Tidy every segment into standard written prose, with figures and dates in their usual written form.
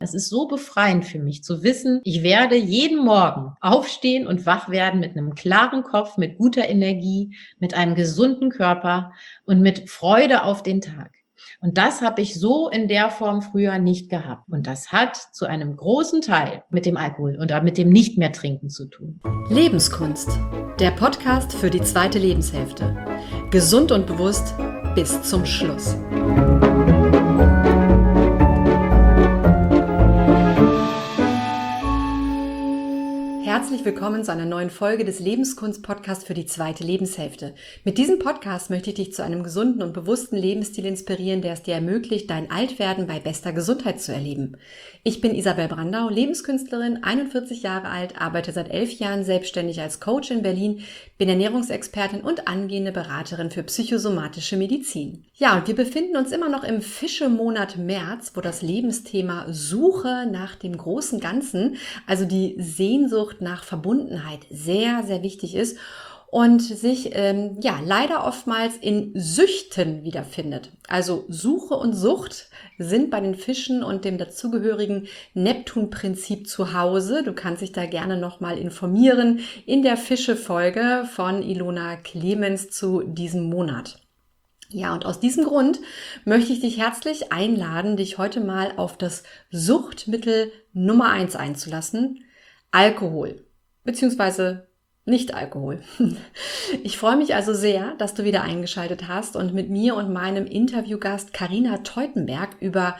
Es ist so befreiend für mich zu wissen, ich werde jeden Morgen aufstehen und wach werden mit einem klaren Kopf, mit guter Energie, mit einem gesunden Körper und mit Freude auf den Tag. Und das habe ich so in der Form früher nicht gehabt. Und das hat zu einem großen Teil mit dem Alkohol oder mit dem Nicht mehr trinken zu tun. Lebenskunst, der Podcast für die zweite Lebenshälfte. Gesund und bewusst bis zum Schluss. Herzlich willkommen zu einer neuen Folge des Lebenskunst-Podcasts für die zweite Lebenshälfte. Mit diesem Podcast möchte ich dich zu einem gesunden und bewussten Lebensstil inspirieren, der es dir ermöglicht, dein Altwerden bei bester Gesundheit zu erleben. Ich bin Isabel Brandau, Lebenskünstlerin, 41 Jahre alt, arbeite seit 11 Jahren selbstständig als Coach in Berlin, bin Ernährungsexpertin und angehende Beraterin für psychosomatische Medizin. Ja, und wir befinden uns immer noch im Fischemonat März, wo das Lebensthema Suche nach dem großen Ganzen, also die Sehnsucht nach Verbundenheit, sehr, sehr wichtig ist und sich leider oftmals in Süchten wiederfindet. Also Suche und Sucht sind bei den Fischen und dem dazugehörigen Neptun-Prinzip zu Hause. Du kannst dich da gerne nochmal informieren in der Fische-Folge von Ilona Clemens zu diesem Monat. Ja, und aus diesem Grund möchte ich dich herzlich einladen, dich heute mal auf das Suchtmittel Nummer 1 einzulassen: Alkohol, beziehungsweise Nicht-Alkohol. Ich freue mich also sehr, dass du wieder eingeschaltet hast und mit mir und meinem Interviewgast Carina Teutenberg über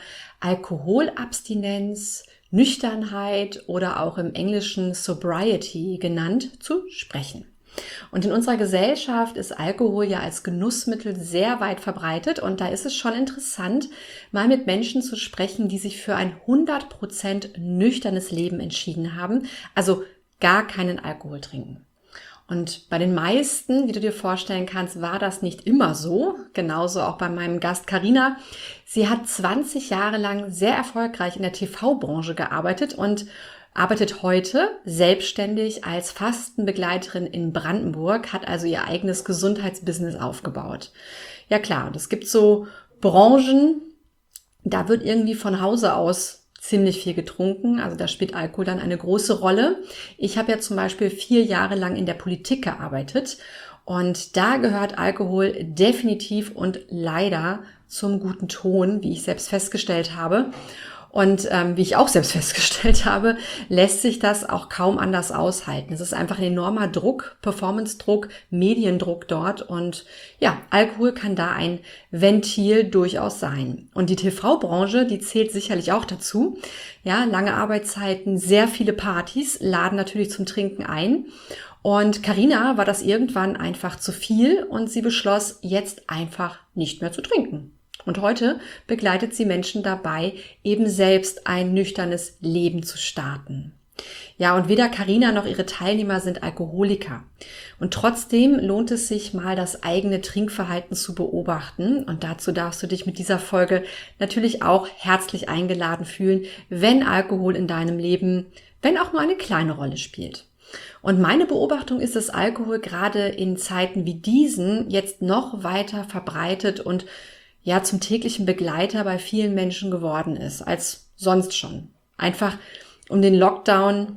Alkoholabstinenz, Nüchternheit oder auch im Englischen Sobriety genannt zu sprechen. Und in unserer Gesellschaft ist Alkohol ja als Genussmittel sehr weit verbreitet und da ist es schon interessant, mal mit Menschen zu sprechen, die sich für ein 100% nüchternes Leben entschieden haben, also gar keinen Alkohol trinken. Und bei den meisten, wie du dir vorstellen kannst, war das nicht immer so. Genauso auch bei meinem Gast Carina. Sie hat 20 Jahre lang sehr erfolgreich in der TV-Branche gearbeitet und arbeitet heute selbstständig als Fastenbegleiterin in Brandenburg, hat also ihr eigenes Gesundheitsbusiness aufgebaut. Ja klar, und es gibt so Branchen, da wird irgendwie von Hause aus ziemlich viel getrunken, also da spielt Alkohol dann eine große Rolle. Ich habe ja zum Beispiel 4 Jahre lang in der Politik gearbeitet und da gehört Alkohol definitiv und leider zum guten Ton, wie ich selbst festgestellt habe. Und wie ich auch selbst festgestellt habe, lässt sich das auch kaum anders aushalten. Es ist einfach ein enormer Druck, Performance-Druck, Mediendruck dort. Und ja, Alkohol kann da ein Ventil durchaus sein. Und die TV-Branche, die zählt sicherlich auch dazu. Ja, lange Arbeitszeiten, sehr viele Partys laden natürlich zum Trinken ein. Und Carina war das irgendwann einfach zu viel und sie beschloss, jetzt einfach nicht mehr zu trinken. Und heute begleitet sie Menschen dabei, eben selbst ein nüchternes Leben zu starten. Ja, und weder Carina noch ihre Teilnehmer sind Alkoholiker. Und trotzdem lohnt es sich mal, das eigene Trinkverhalten zu beobachten. Und dazu darfst du dich mit dieser Folge natürlich auch herzlich eingeladen fühlen, wenn Alkohol in deinem Leben, wenn auch nur eine kleine Rolle spielt. Und meine Beobachtung ist, dass Alkohol gerade in Zeiten wie diesen jetzt noch weiter verbreitet und ja zum täglichen Begleiter bei vielen Menschen geworden ist, als sonst schon. Einfach um den Lockdown,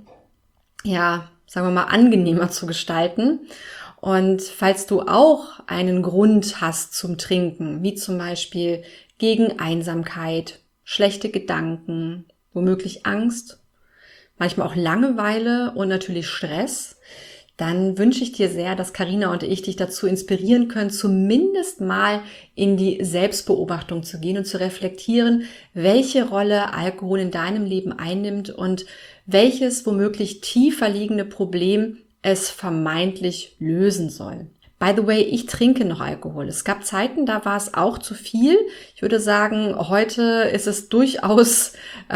ja, sagen wir mal, angenehmer zu gestalten. Und falls du auch einen Grund hast zum Trinken, wie zum Beispiel gegen Einsamkeit, schlechte Gedanken, womöglich Angst, manchmal auch Langeweile und natürlich Stress, dann wünsche ich dir sehr, dass Carina und ich dich dazu inspirieren können, zumindest mal in die Selbstbeobachtung zu gehen und zu reflektieren, welche Rolle Alkohol in deinem Leben einnimmt und welches womöglich tiefer liegende Problem es vermeintlich lösen soll. By the way, ich trinke noch Alkohol. Es gab Zeiten, da war es auch zu viel. Ich würde sagen, heute ist es durchaus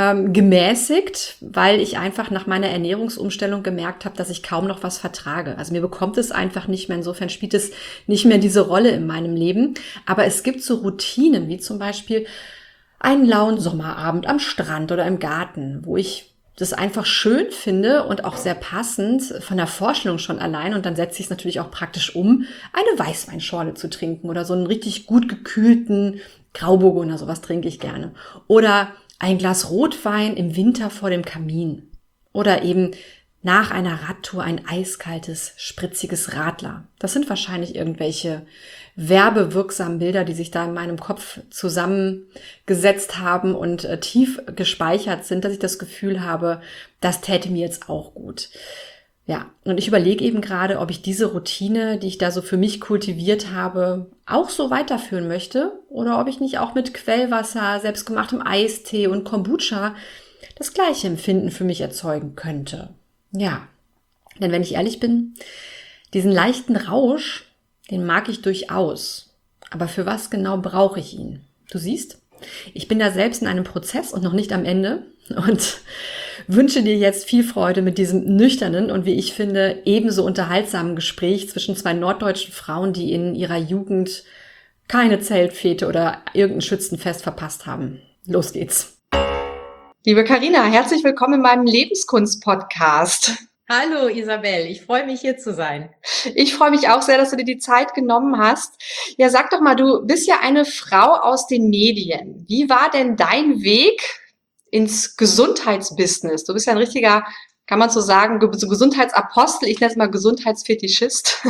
gemäßigt, weil ich einfach nach meiner Ernährungsumstellung gemerkt habe, dass ich kaum noch was vertrage. Also mir bekommt es einfach nicht mehr. Insofern spielt es nicht mehr diese Rolle in meinem Leben. Aber es gibt so Routinen, wie zum Beispiel einen lauen Sommerabend am Strand oder im Garten, wo ich das einfach schön finde und auch sehr passend von der Vorstellung schon allein. Und dann setze ich es natürlich auch praktisch um, eine Weißweinschorle zu trinken oder so einen richtig gut gekühlten Grauburgunder, sowas trinke ich gerne. Oder ein Glas Rotwein im Winter vor dem Kamin oder eben nach einer Radtour ein eiskaltes, spritziges Radler. Das sind wahrscheinlich irgendwelche werbewirksamen Bilder, die sich da in meinem Kopf zusammengesetzt haben und tief gespeichert sind, dass ich das Gefühl habe, das täte mir jetzt auch gut. Ja, und ich überlege eben gerade, ob ich diese Routine, die ich da so für mich kultiviert habe, auch so weiterführen möchte oder ob ich nicht auch mit Quellwasser, selbstgemachtem Eistee und Kombucha das gleiche Empfinden für mich erzeugen könnte. Ja, denn wenn ich ehrlich bin, diesen leichten Rausch, den mag ich durchaus. Aber für was genau brauche ich ihn? Du siehst, ich bin da selbst in einem Prozess und noch nicht am Ende und wünsche dir jetzt viel Freude mit diesem nüchternen und wie ich finde ebenso unterhaltsamen Gespräch zwischen zwei norddeutschen Frauen, die in ihrer Jugend keine Zeltfete oder irgendein Schützenfest verpasst haben. Los geht's. Liebe Carina, herzlich willkommen in meinem Lebenskunst-Podcast. Hallo Isabel, ich freue mich hier zu sein. Ich freue mich auch sehr, dass du dir die Zeit genommen hast. Ja, sag doch mal, du bist ja eine Frau aus den Medien. Wie war denn dein Weg ins Gesundheitsbusiness? Du bist ja ein richtiger, kann man so sagen, so Gesundheitsapostel. Ich nenne es mal Gesundheitsfetischist.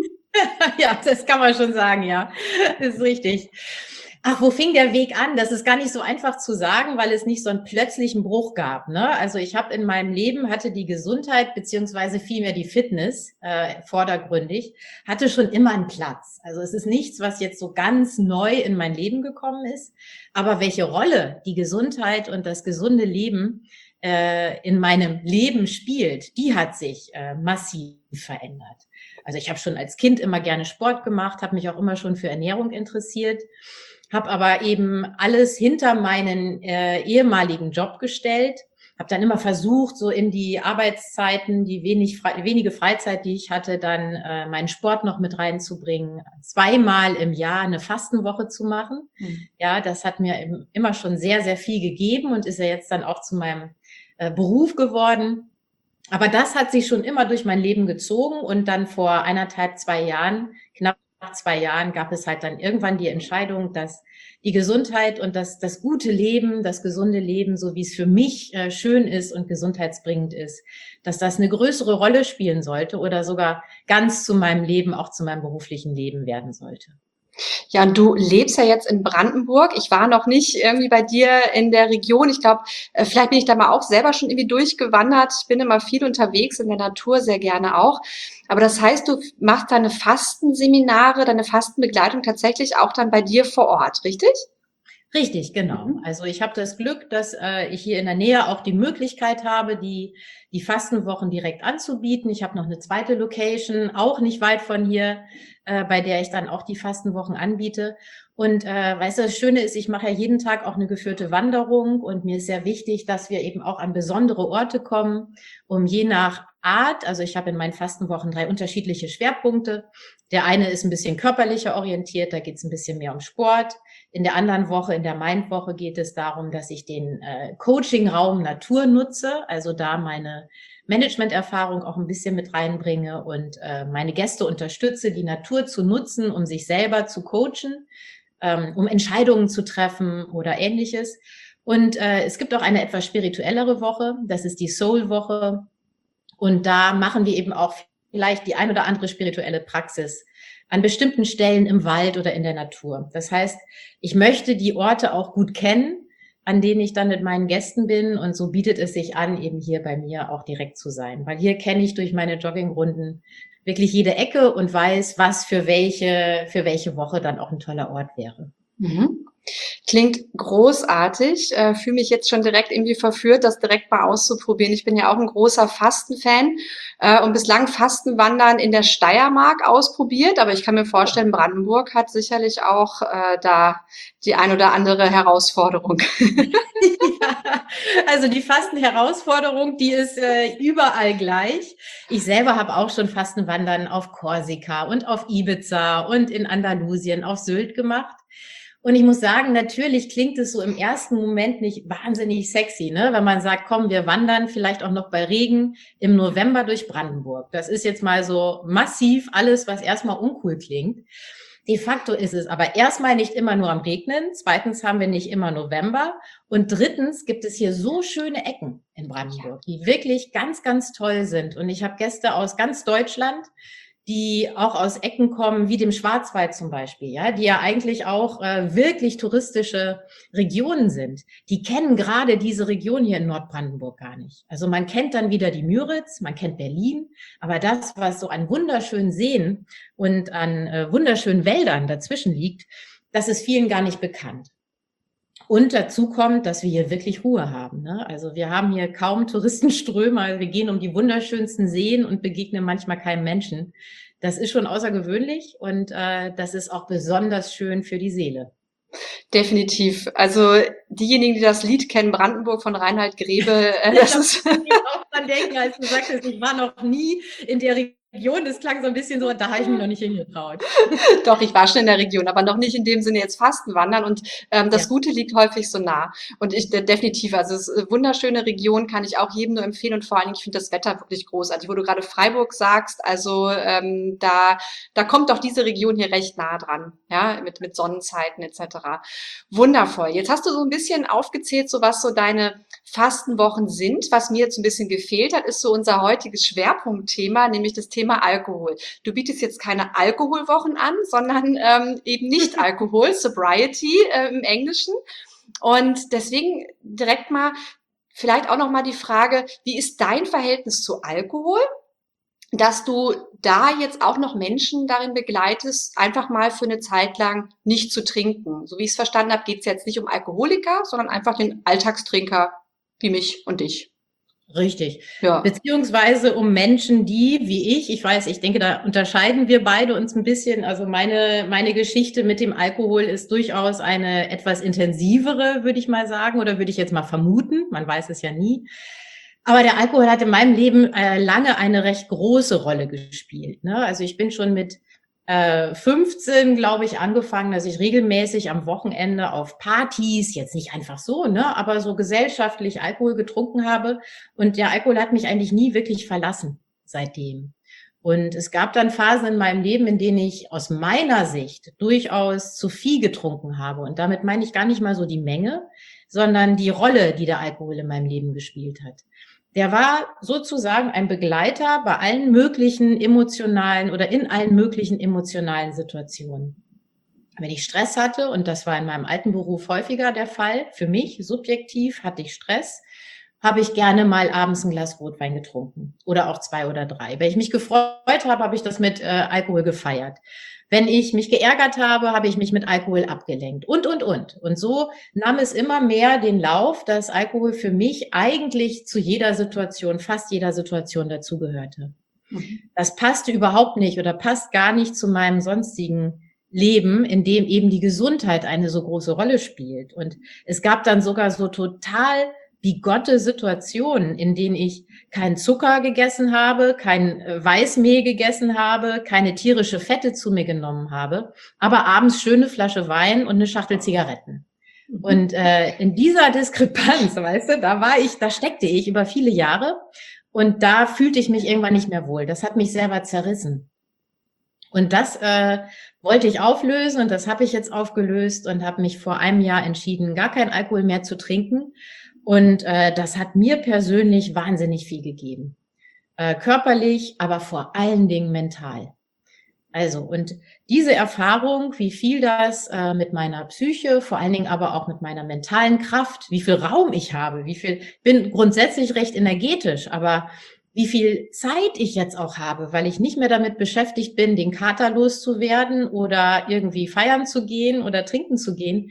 Ja, das kann man schon sagen, ja. Das ist richtig. Ach, wo fing der Weg an? Das ist gar nicht so einfach zu sagen, weil es nicht so einen plötzlichen Bruch gab, ne? Also ich habe in meinem Leben, hatte die Gesundheit beziehungsweise vielmehr die Fitness vordergründig, hatte schon immer einen Platz. Also es ist nichts, was jetzt so ganz neu in mein Leben gekommen ist. Aber welche Rolle die Gesundheit und das gesunde Leben in meinem Leben spielt, die hat sich massiv verändert. Also ich habe schon als Kind immer gerne Sport gemacht, habe mich auch immer schon für Ernährung interessiert, habe aber eben alles hinter meinen ehemaligen Job gestellt, habe dann immer versucht, so in die Arbeitszeiten, die wenige Freizeit, die ich hatte, dann meinen Sport noch mit reinzubringen, 2-mal im Jahr eine Fastenwoche zu machen. Ja, das hat mir immer schon sehr, sehr viel gegeben und ist ja jetzt dann auch zu meinem Beruf geworden. Aber das hat sich schon immer durch mein Leben gezogen und dann vor 1,5, 2 Jahren, knapp 2 Jahren, gab es halt dann irgendwann die Entscheidung, dass die Gesundheit und das gute Leben, das gesunde Leben, so wie es für mich schön ist und gesundheitsbringend ist, dass das eine größere Rolle spielen sollte oder sogar ganz zu meinem Leben, auch zu meinem beruflichen Leben werden sollte. Ja, und du lebst ja jetzt in Brandenburg. Ich war noch nicht irgendwie bei dir in der Region. Ich glaube, vielleicht bin ich da mal auch selber schon irgendwie durchgewandert. Ich bin immer viel unterwegs in der Natur, sehr gerne auch. Aber das heißt, du machst deine Fastenseminare, deine Fastenbegleitung tatsächlich auch dann bei dir vor Ort, richtig? Richtig, genau. Also ich habe das Glück, dass ich hier in der Nähe auch die Möglichkeit habe, die Fastenwochen direkt anzubieten. Ich habe noch eine zweite Location, auch nicht weit von hier, bei der ich dann auch die Fastenwochen anbiete. Und weißt du, das Schöne ist, ich mache ja jeden Tag auch eine geführte Wanderung und mir ist sehr wichtig, dass wir eben auch an besondere Orte kommen, um je nach Art, also ich habe in meinen Fastenwochen 3 unterschiedliche Schwerpunkte. Der eine ist ein bisschen körperlicher orientiert, da geht es ein bisschen mehr um Sport. In der anderen Woche, in der Mindwoche, geht es darum, dass ich den Coaching-Raum Natur nutze, also da meine Management-Erfahrung auch ein bisschen mit reinbringe und meine Gäste unterstütze, die Natur zu nutzen, um sich selber zu coachen, um Entscheidungen zu treffen oder Ähnliches. Und es gibt auch eine etwas spirituellere Woche, das ist die Soul-Woche. Und da machen wir eben auch vielleicht die ein oder andere spirituelle Praxis an bestimmten Stellen im Wald oder in der Natur. Das heißt, ich möchte die Orte auch gut kennen, an denen ich dann mit meinen Gästen bin. Und so bietet es sich an, eben hier bei mir auch direkt zu sein. Weil hier kenne ich durch meine Joggingrunden wirklich jede Ecke und weiß, was für welche Woche dann auch ein toller Ort wäre. Mhm. Klingt großartig. Fühle mich jetzt schon direkt irgendwie verführt, das direkt mal auszuprobieren. Ich bin ja auch ein großer Fastenfan und bislang Fastenwandern in der Steiermark ausprobiert, aber ich kann mir vorstellen, Brandenburg hat sicherlich auch da die ein oder andere Herausforderung. Ja, also die Fastenherausforderung, die ist überall gleich. Ich selber habe auch schon Fastenwandern auf Korsika und auf Ibiza und in Andalusien auf Sylt gemacht. Und ich muss sagen, natürlich klingt es so im ersten Moment nicht wahnsinnig sexy, ne? Wenn man sagt, komm, wir wandern vielleicht auch noch bei Regen im November durch Brandenburg. Das ist jetzt mal so massiv alles, was erstmal uncool klingt. De facto ist es aber erstmal nicht immer nur am Regnen. Zweitens haben wir nicht immer November. Und drittens gibt es hier so schöne Ecken in Brandenburg, die wirklich ganz, ganz toll sind. Und ich habe Gäste aus ganz Deutschland, die auch aus Ecken kommen, wie dem Schwarzwald zum Beispiel, ja, die ja eigentlich auch wirklich touristische Regionen sind. Die kennen gerade diese Region hier in Nordbrandenburg gar nicht. Also man kennt dann wieder die Müritz, man kennt Berlin, aber das, was so an wunderschönen Seen und an wunderschönen Wäldern dazwischen liegt, das ist vielen gar nicht bekannt. Und dazu kommt, dass wir hier wirklich Ruhe haben, ne? Also wir haben hier kaum Touristenströme, also wir gehen um die wunderschönsten Seen und begegnen manchmal keinem Menschen. Das ist schon außergewöhnlich und das ist auch besonders schön für die Seele. Definitiv. Also diejenigen, die das Lied kennen, Brandenburg von Reinhard Grebe, das ist... Ich muss auch dran denken, als du sagtest, ich war noch nie in der Region. Das klang so ein bisschen so, da habe ich mich noch nicht hingetraut. Doch, ich war schon in der Region, aber noch nicht in dem Sinne jetzt Fastenwandern. Und das Gute liegt häufig so nah. Und ich definitiv, also es ist eine wunderschöne Region, kann ich auch jedem nur empfehlen. Und vor allen Dingen, ich finde das Wetter wirklich großartig. Wo du gerade Freiburg sagst, also da kommt doch diese Region hier recht nah dran, ja, mit Sonnenzeiten etc. Wundervoll. Jetzt hast du so ein bisschen aufgezählt, so was so deine Fastenwochen sind. Was mir jetzt ein bisschen gefehlt hat, ist so unser heutiges Schwerpunktthema, nämlich das Thema Alkohol. Du bietest jetzt keine Alkoholwochen an, sondern eben nicht Alkohol, Sobriety im Englischen. Und deswegen direkt mal vielleicht auch noch mal die Frage, wie ist dein Verhältnis zu Alkohol? Dass du da jetzt auch noch Menschen darin begleitest, einfach mal für eine Zeit lang nicht zu trinken. So wie ich es verstanden habe, geht es jetzt nicht um Alkoholiker, sondern einfach den Alltagstrinker wie mich und dich. Richtig. Ja. Beziehungsweise um Menschen, die, wie ich weiß, ich denke, da unterscheiden wir beide uns ein bisschen. Also meine Geschichte mit dem Alkohol ist durchaus eine etwas intensivere, würde ich mal sagen, oder würde ich jetzt mal vermuten. Man weiß es ja nie. Aber der Alkohol hat in meinem Leben lange eine recht große Rolle gespielt, ne? Also ich bin schon mit 15, glaube ich, angefangen, dass ich regelmäßig am Wochenende auf Partys, jetzt nicht einfach so, ne, aber so gesellschaftlich Alkohol getrunken habe. Und der Alkohol hat mich eigentlich nie wirklich verlassen seitdem. Und es gab dann Phasen in meinem Leben, in denen ich aus meiner Sicht durchaus zu viel getrunken habe. Und damit meine ich gar nicht mal so die Menge, sondern die Rolle, die der Alkohol in meinem Leben gespielt hat. Der war sozusagen ein Begleiter bei allen möglichen emotionalen oder in allen möglichen emotionalen Situationen. Wenn ich Stress hatte, und das war in meinem alten Beruf häufiger der Fall, für mich subjektiv hatte ich Stress, habe ich gerne mal abends ein Glas Rotwein getrunken oder auch 2 oder 3. Wenn ich mich gefreut habe, habe ich das mit Alkohol gefeiert. Wenn ich mich geärgert habe, habe ich mich mit Alkohol abgelenkt und. Und so nahm es immer mehr den Lauf, dass Alkohol für mich eigentlich zu jeder Situation, fast jeder Situation dazugehörte. Das passte überhaupt nicht oder passt gar nicht zu meinem sonstigen Leben, in dem eben die Gesundheit eine so große Rolle spielt. Und es gab dann sogar so total bigotte Situationen, in denen ich keinen Zucker gegessen habe, kein Weißmehl gegessen habe, keine tierische Fette zu mir genommen habe, aber abends schöne Flasche Wein und eine Schachtel Zigaretten. Und in dieser Diskrepanz, weißt du, da steckte ich über viele Jahre und da fühlte ich mich irgendwann nicht mehr wohl. Das hat mich selber zerrissen. Und das wollte ich auflösen und das habe ich jetzt aufgelöst und habe mich vor einem Jahr entschieden, gar keinen Alkohol mehr zu trinken. Und das hat mir persönlich wahnsinnig viel gegeben. Körperlich, aber vor allen Dingen mental. Also, und diese Erfahrung, wie viel das mit meiner Psyche, vor allen Dingen aber auch mit meiner mentalen Kraft, wie viel Raum ich habe, bin grundsätzlich recht energetisch, aber wie viel Zeit ich jetzt auch habe, weil ich nicht mehr damit beschäftigt bin, den Kater loszuwerden oder irgendwie feiern zu gehen oder trinken zu gehen,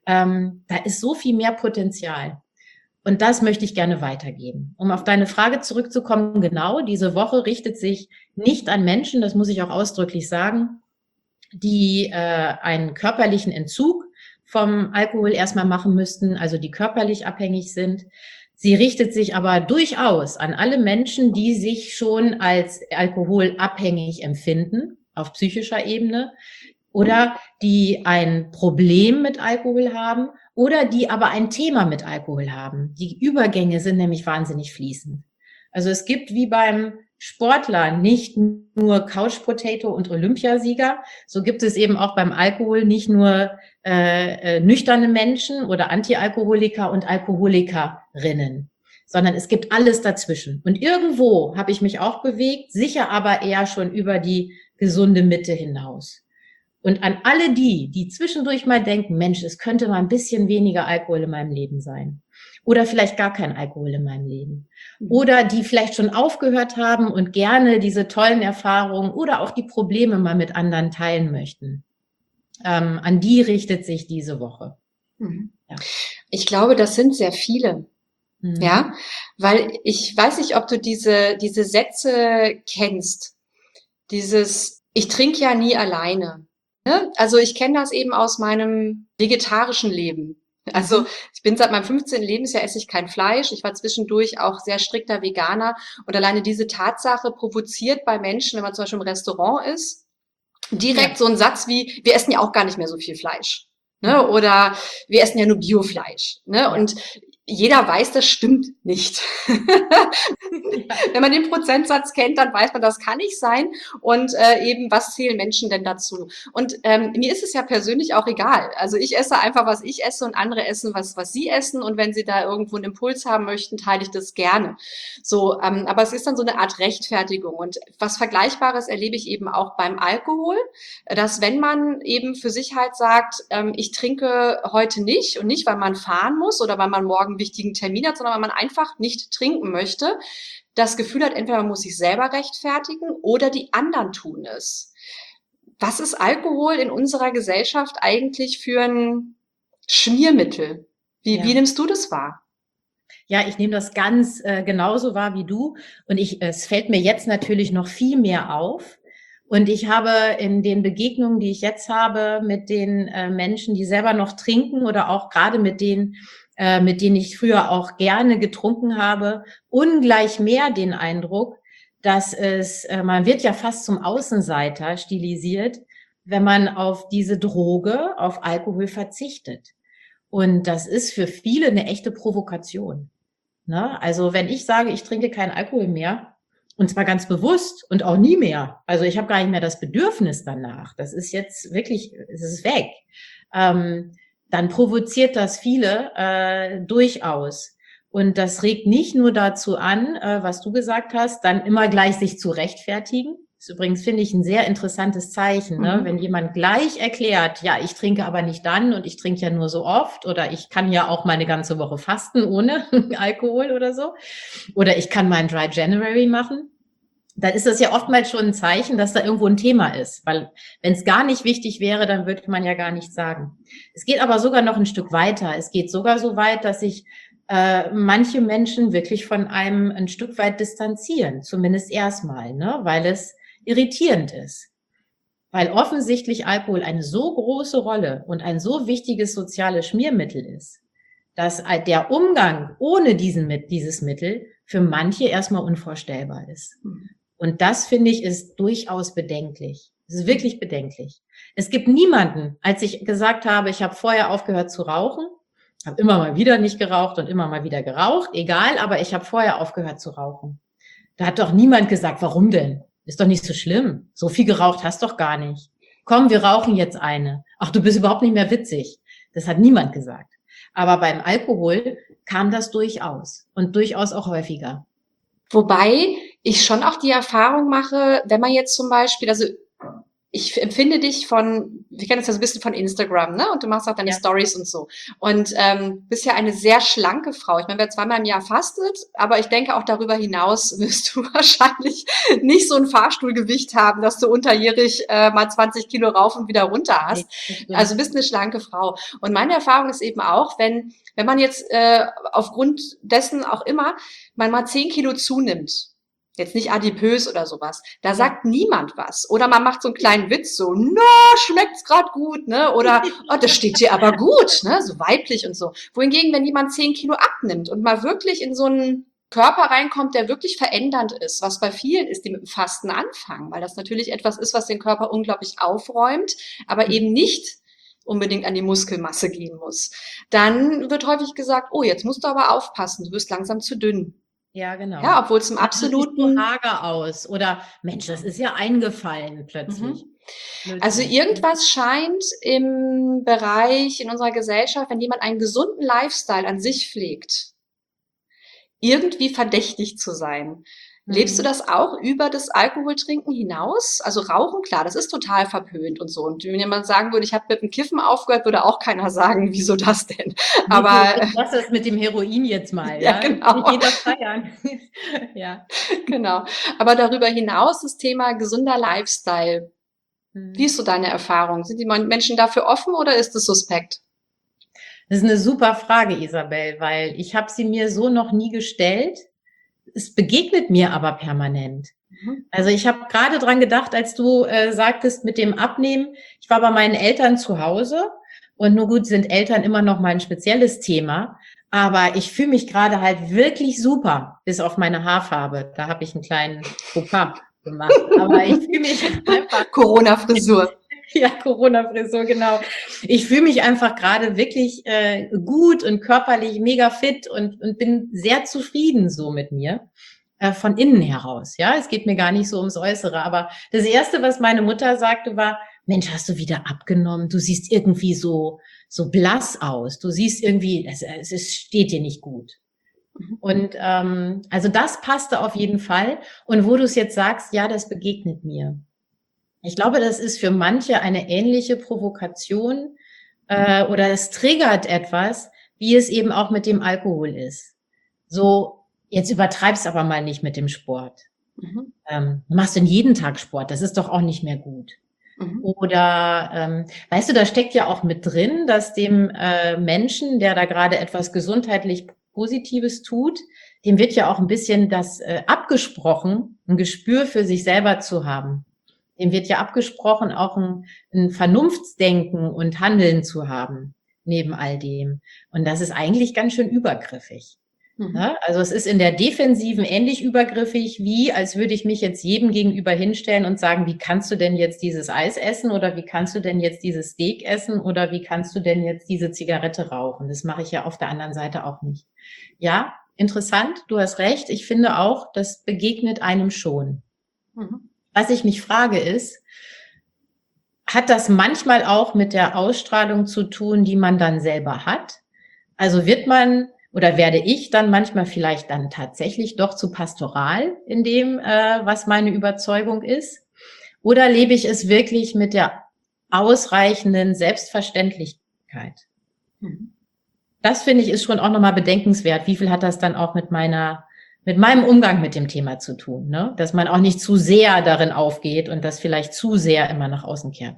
da ist so viel mehr Potenzial. Und das möchte ich gerne weitergeben. Um auf deine Frage zurückzukommen, genau, diese Woche richtet sich nicht an Menschen, das muss ich auch ausdrücklich sagen, die einen körperlichen Entzug vom Alkohol erstmal machen müssten, also die körperlich abhängig sind. Sie richtet sich aber durchaus an alle Menschen, die sich schon als alkoholabhängig empfinden, auf psychischer Ebene, oder die ein Problem mit Alkohol haben oder die aber ein Thema mit Alkohol haben. Die Übergänge sind nämlich wahnsinnig fließend. Also es gibt wie beim Sportler nicht nur Couch Potato und Olympiasieger, so gibt es eben auch beim Alkohol nicht nur nüchterne Menschen oder Antialkoholiker und Alkoholikerinnen, sondern es gibt alles dazwischen. Und irgendwo habe ich mich auch bewegt, sicher aber eher schon über die gesunde Mitte hinaus. Und an alle die zwischendurch mal denken, Mensch, es könnte mal ein bisschen weniger Alkohol in meinem Leben sein. Oder vielleicht gar kein Alkohol in meinem Leben. Oder die vielleicht schon aufgehört haben und gerne diese tollen Erfahrungen oder auch die Probleme mal mit anderen teilen möchten. An die richtet sich diese Woche. Ja. Ich glaube, das sind sehr viele. Ja, weil ich weiß nicht, ob du diese Sätze kennst. Ich trinke ja nie alleine. Ne? Also ich kenne das eben aus meinem vegetarischen Leben. Also ich bin seit meinem 15. Lebensjahr esse ich kein Fleisch. Ich war zwischendurch auch sehr strikter Veganer. Und alleine diese Tatsache provoziert bei Menschen, wenn man zum Beispiel im Restaurant ist, direkt so einen Satz wie, wir essen ja auch gar nicht mehr so viel Fleisch. Ne? Oder wir essen ja nur Biofleisch. Ne? Und jeder weiß, das stimmt nicht. Wenn man den Prozentsatz kennt, dann weiß man, das kann nicht sein. Und eben, was zählen Menschen denn dazu? Und mir ist es ja persönlich auch egal. Also ich esse einfach, was ich esse und andere essen, was sie essen. Und wenn sie da irgendwo einen Impuls haben möchten, teile ich das gerne. So, aber es ist dann so eine Art Rechtfertigung. Und was Vergleichbares erlebe ich eben auch beim Alkohol, dass wenn man eben für sich halt sagt, ich trinke heute nicht und nicht, weil man fahren muss oder weil man morgen einen wichtigen Termin hat, sondern weil man einfach nicht trinken möchte, das Gefühl hat, entweder man muss sich selber rechtfertigen oder die anderen tun es. Was ist Alkohol in unserer Gesellschaft eigentlich für ein Schmiermittel? Wie nimmst du das wahr? Ja, ich nehme das ganz genauso wahr wie du. Und es fällt mir jetzt natürlich noch viel mehr auf. Und ich habe in den Begegnungen, die ich jetzt habe mit den Menschen, die selber noch trinken oder auch gerade mit denen ich früher auch gerne getrunken habe, ungleich mehr den Eindruck, dass man wird ja fast zum Außenseiter stilisiert, wenn man auf diese Droge, auf Alkohol verzichtet. Und das ist für viele eine echte Provokation. Ne? Also wenn ich sage, ich trinke keinen Alkohol mehr, und zwar ganz bewusst und auch nie mehr, also ich habe gar nicht mehr das Bedürfnis danach, das ist jetzt wirklich, es ist weg, dann provoziert das viele durchaus. Und das regt nicht nur dazu an, was du gesagt hast, dann immer gleich sich zu rechtfertigen. Das ist übrigens, finde ich, ein sehr interessantes Zeichen, ne? Wenn jemand gleich erklärt, ja, ich trinke aber nicht dann und ich trinke ja nur so oft oder ich kann ja auch mal eine ganze Woche fasten ohne Alkohol oder so. Oder ich kann meinen Dry January machen. Dann ist das ja oftmals schon ein Zeichen, dass da irgendwo ein Thema ist. Weil wenn es gar nicht wichtig wäre, dann würde man ja gar nichts sagen. Es geht aber sogar noch ein Stück weiter. Es geht sogar so weit, dass sich manche Menschen wirklich von einem ein Stück weit distanzieren. Zumindest erstmal, ne? Weil es irritierend ist. Weil offensichtlich Alkohol eine so große Rolle und ein so wichtiges soziales Schmiermittel ist, dass der Umgang ohne dieses Mittel für manche erstmal unvorstellbar ist. Und das, finde ich, ist durchaus bedenklich. Es ist wirklich bedenklich. Es gibt niemanden, als ich gesagt habe, ich habe vorher aufgehört zu rauchen, habe immer mal wieder nicht geraucht und immer mal wieder geraucht, egal, aber ich habe vorher aufgehört zu rauchen. Da hat doch niemand gesagt, warum denn? Ist doch nicht so schlimm. So viel geraucht hast doch gar nicht. Komm, wir rauchen jetzt eine. Ach, du bist überhaupt nicht mehr witzig. Das hat niemand gesagt. Aber beim Alkohol kam das durchaus und durchaus auch häufiger. Wobei ich schon auch die Erfahrung mache, wenn man jetzt zum Beispiel, also ich empfinde dich wir kennen das ja so ein bisschen von Instagram, ne? Und du machst auch deine Stories und so. Und bist ja eine sehr schlanke Frau. Ich meine, wer zweimal im Jahr fastet, aber ich denke auch darüber hinaus wirst du wahrscheinlich nicht so ein Fahrstuhlgewicht haben, dass du unterjährig mal 20 Kilo rauf und wieder runter hast. Also bist eine schlanke Frau. Und meine Erfahrung ist eben auch, wenn man jetzt aufgrund dessen auch immer man mal 10 Kilo zunimmt, jetzt nicht adipös oder sowas, da sagt niemand was. Oder man macht so einen kleinen Witz, so, na, schmeckt's grad gut, ne? Oder, oh, das steht dir aber gut, ne? So weiblich und so. Wohingegen, wenn jemand 10 Kilo abnimmt und mal wirklich in so einen Körper reinkommt, der wirklich verändernd ist, was bei vielen ist, die mit dem Fasten anfangen, weil das natürlich etwas ist, was den Körper unglaublich aufräumt, aber eben nicht unbedingt an die Muskelmasse gehen muss. Dann wird häufig gesagt, oh, jetzt musst du aber aufpassen, du wirst langsam zu dünn. Ja, genau. Ja, obwohl es im Das sieht nicht so absoluten hager aus oder Mensch, das ist ja eingefallen plötzlich. mhm. Also Blödsinn. irgendwas scheint im Bereich in unserer Gesellschaft, wenn jemand einen gesunden Lifestyle an sich pflegt, irgendwie verdächtig zu sein. Lebst du Mhm. das auch über das Alkoholtrinken hinaus? Also Rauchen, klar, das ist total verpönt und so. Und wenn jemand sagen würde, ich habe mit dem Kiffen aufgehört, würde auch keiner sagen, wieso das denn? Ne, Aber ich lasse das mit dem Heroin jetzt mal, ja, ja? Kann nicht genau, jeder feiern. Ja. genau. Aber darüber hinaus das Thema gesunder Lifestyle. Wie Mhm. ist so deine Erfahrung? Sind die Menschen dafür offen oder ist es suspekt? Das ist 'ne super Frage, Isabel, weil ich habe sie mir so noch nie gestellt. Es begegnet mir aber permanent. Mhm. Also, ich habe grade dran gedacht, als du, sagtest mit dem Abnehmen. Ich war bei meinen Eltern zu Hause und nun gut, sind Eltern immer noch mal 'n spezielles Thema, aber ich fühle mich grade halt wirklich super, bis auf meine Haarfarbe. Da habe ich 'n kleinen Fauxpas gemacht. Aber ich fühle mich einfach Corona-Frisur. ja, Corona-Frisur, genau. Ich fühle mich einfach gerade wirklich gut und körperlich mega fit und bin sehr zufrieden so mit mir. Von innen heraus, ja. Es geht mir gar nicht so ums Äußere. Aber das Erste, was meine Mutter sagte, war, Mensch, hast du wieder abgenommen? Du siehst irgendwie so blass aus. Du siehst irgendwie, es steht dir nicht gut. Mhm. Und also das passte auf jeden Fall. Und wo du es jetzt sagst, ja, das begegnet mir. Ich glaube, das ist für manche eine ähnliche Provokation oder es triggert etwas, wie es eben auch mit dem Alkohol ist. So, jetzt übertreib's aber mal nicht mit dem Sport. Mhm. Machst du denn jeden Tag Sport? Das ist doch auch nicht mehr gut. Mhm. Oder weißt du, da steckt ja auch mit drin, dass dem Menschen, der da gerade etwas gesundheitlich Positives tut, dem wird ja auch ein bisschen das abgesprochen, ein Gespür für sich selber zu haben. Dem wird ja abgesprochen, auch ein Vernunftsdenken und Handeln zu haben, neben all dem. Und das ist eigentlich ganz schön übergriffig. Mhm. Ne? Also es ist in der Defensiven ähnlich übergriffig, wie als würde ich mich jetzt jedem gegenüber hinstellen und sagen, wie kannst du denn jetzt dieses Eis essen oder wie kannst du denn jetzt dieses Steak essen oder wie kannst du denn jetzt diese Zigarette rauchen? Das mache ich ja auf der anderen Seite auch nicht. Ja, interessant, du hast recht. Ich finde auch, das begegnet einem schon. Mhm. Was ich mich frage ist, hat das manchmal auch mit der Ausstrahlung zu tun, die man dann selber hat? Also wird man oder werde ich dann manchmal vielleicht dann tatsächlich doch zu pastoral in dem, was meine Überzeugung ist? Oder lebe ich es wirklich mit der ausreichenden Selbstverständlichkeit? Mhm. Das finde ich ist schon auch nochmal bedenkenswert. Wie viel hat das dann auch mit meinem Umgang mit dem Thema zu tun, ne? Dass man auch nicht zu sehr darin aufgeht und das vielleicht zu sehr immer nach außen kehrt.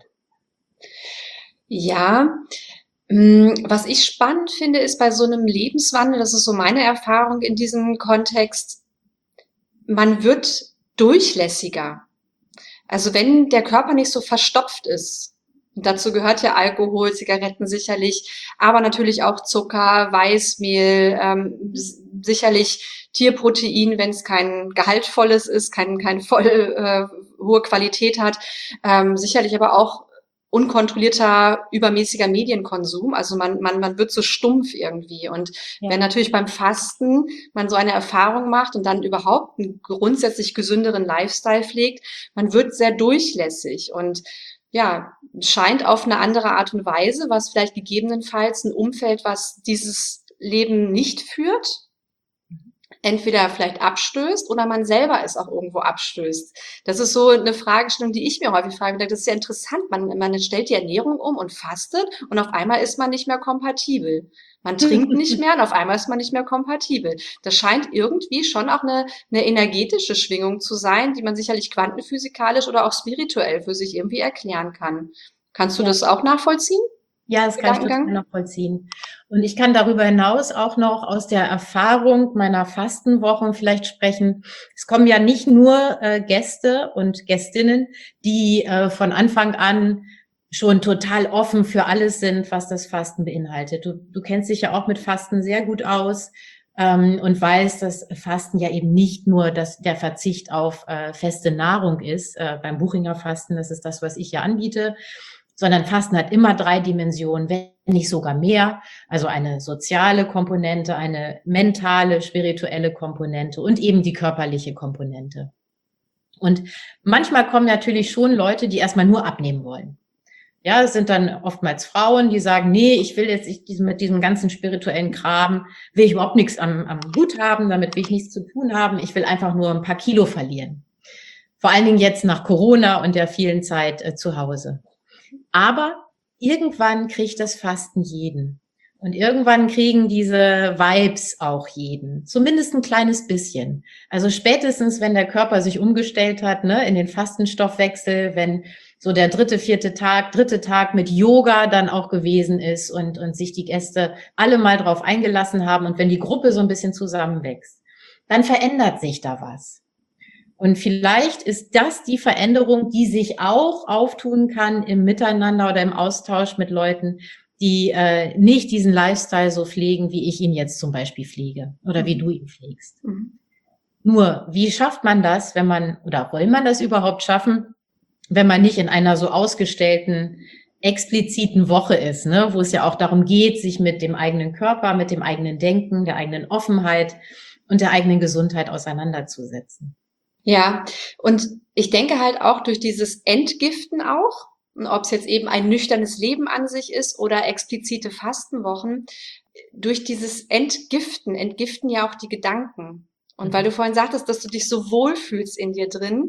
Ja, was ich spannend finde, ist bei so einem Lebenswandel, das ist so meine Erfahrung in diesem Kontext, man wird durchlässiger. Also wenn der Körper nicht so verstopft ist, und dazu gehört ja Alkohol, Zigaretten sicherlich, aber natürlich auch Zucker, Weißmehl, sicherlich Tierprotein, wenn es kein gehaltvolles ist, kein voll hohe Qualität hat, sicherlich aber auch unkontrollierter, übermäßiger Medienkonsum. Also man wird so stumpf irgendwie. Und wenn Ja. natürlich beim Fasten man so eine Erfahrung macht und dann überhaupt einen grundsätzlich gesünderen Lifestyle pflegt, man wird sehr durchlässig und ja, scheint auf eine andere Art und Weise, was vielleicht gegebenenfalls ein Umfeld, was dieses Leben nicht führt, entweder vielleicht abstößt oder man selber es auch irgendwo abstößt. Das ist so eine Fragestellung, die ich mir häufig frage. Das ist ja interessant. Man stellt die Ernährung um und fastet und auf einmal ist man nicht mehr kompatibel. Man trinkt nicht mehr und auf einmal ist man nicht mehr kompatibel. Das scheint irgendwie schon auch eine energetische Schwingung zu sein, die man sicherlich quantenphysikalisch oder auch spirituell für sich irgendwie erklären kann. Kannst du Ja. das auch nachvollziehen, Ja, den das kann ich total Gedankengang? nachvollziehen. Und ich kann darüber hinaus auch noch aus der Erfahrung meiner Fastenwochen vielleicht sprechen. Es kommen ja nicht nur Gäste und Gästinnen, die von Anfang an schon total offen für alles sind, was das Fasten beinhaltet. Du kennst dich ja auch mit Fasten sehr gut aus und weißt, dass Fasten ja eben nicht nur der Verzicht auf feste Nahrung ist. Beim Buchinger Fasten, das ist das, was ich ja anbiete, sondern Fasten hat immer 3 Dimensionen, wenn nicht sogar mehr. Also eine soziale Komponente, eine mentale, spirituelle Komponente und eben die körperliche Komponente. Und manchmal kommen natürlich schon Leute, die erstmal nur abnehmen wollen. Ja, es sind dann oftmals Frauen, die sagen, nee, ich will jetzt mit diesem ganzen spirituellen Kram, will ich überhaupt nichts am Hut haben, damit will ich nichts zu tun haben. Ich will einfach nur ein paar Kilo verlieren. Vor allen Dingen jetzt nach Corona und der vielen Zeit zu Hause. Aber irgendwann kriegt das Fasten jeden. Und irgendwann kriegen diese Vibes auch jeden. Zumindest ein kleines bisschen. Also spätestens, wenn der Körper sich umgestellt hat, ne, in den Fastenstoffwechsel, wenn so der dritte Tag mit Yoga dann auch gewesen ist und sich die Gäste alle mal drauf eingelassen haben und wenn die Gruppe so ein bisschen zusammenwächst, dann verändert sich da was. Und vielleicht ist das die Veränderung, die sich auch auftun kann im Miteinander oder im Austausch mit Leuten, die nicht diesen Lifestyle so pflegen, wie ich ihn jetzt zum Beispiel pflege oder wie du ihn pflegst. Nur, wie schafft man das, will man das überhaupt schaffen, wenn man nicht in einer so ausgestellten, expliziten Woche ist, ne, wo es ja auch darum geht, sich mit dem eigenen Körper, mit dem eigenen Denken, der eigenen Offenheit und der eigenen Gesundheit auseinanderzusetzen. Ja, und ich denke halt auch durch dieses Entgiften auch, ob es jetzt eben ein nüchternes Leben an sich ist oder explizite Fastenwochen, durch dieses entgiften ja auch die Gedanken. Und weil du vorhin sagtest, dass du dich so wohlfühlst in dir drin,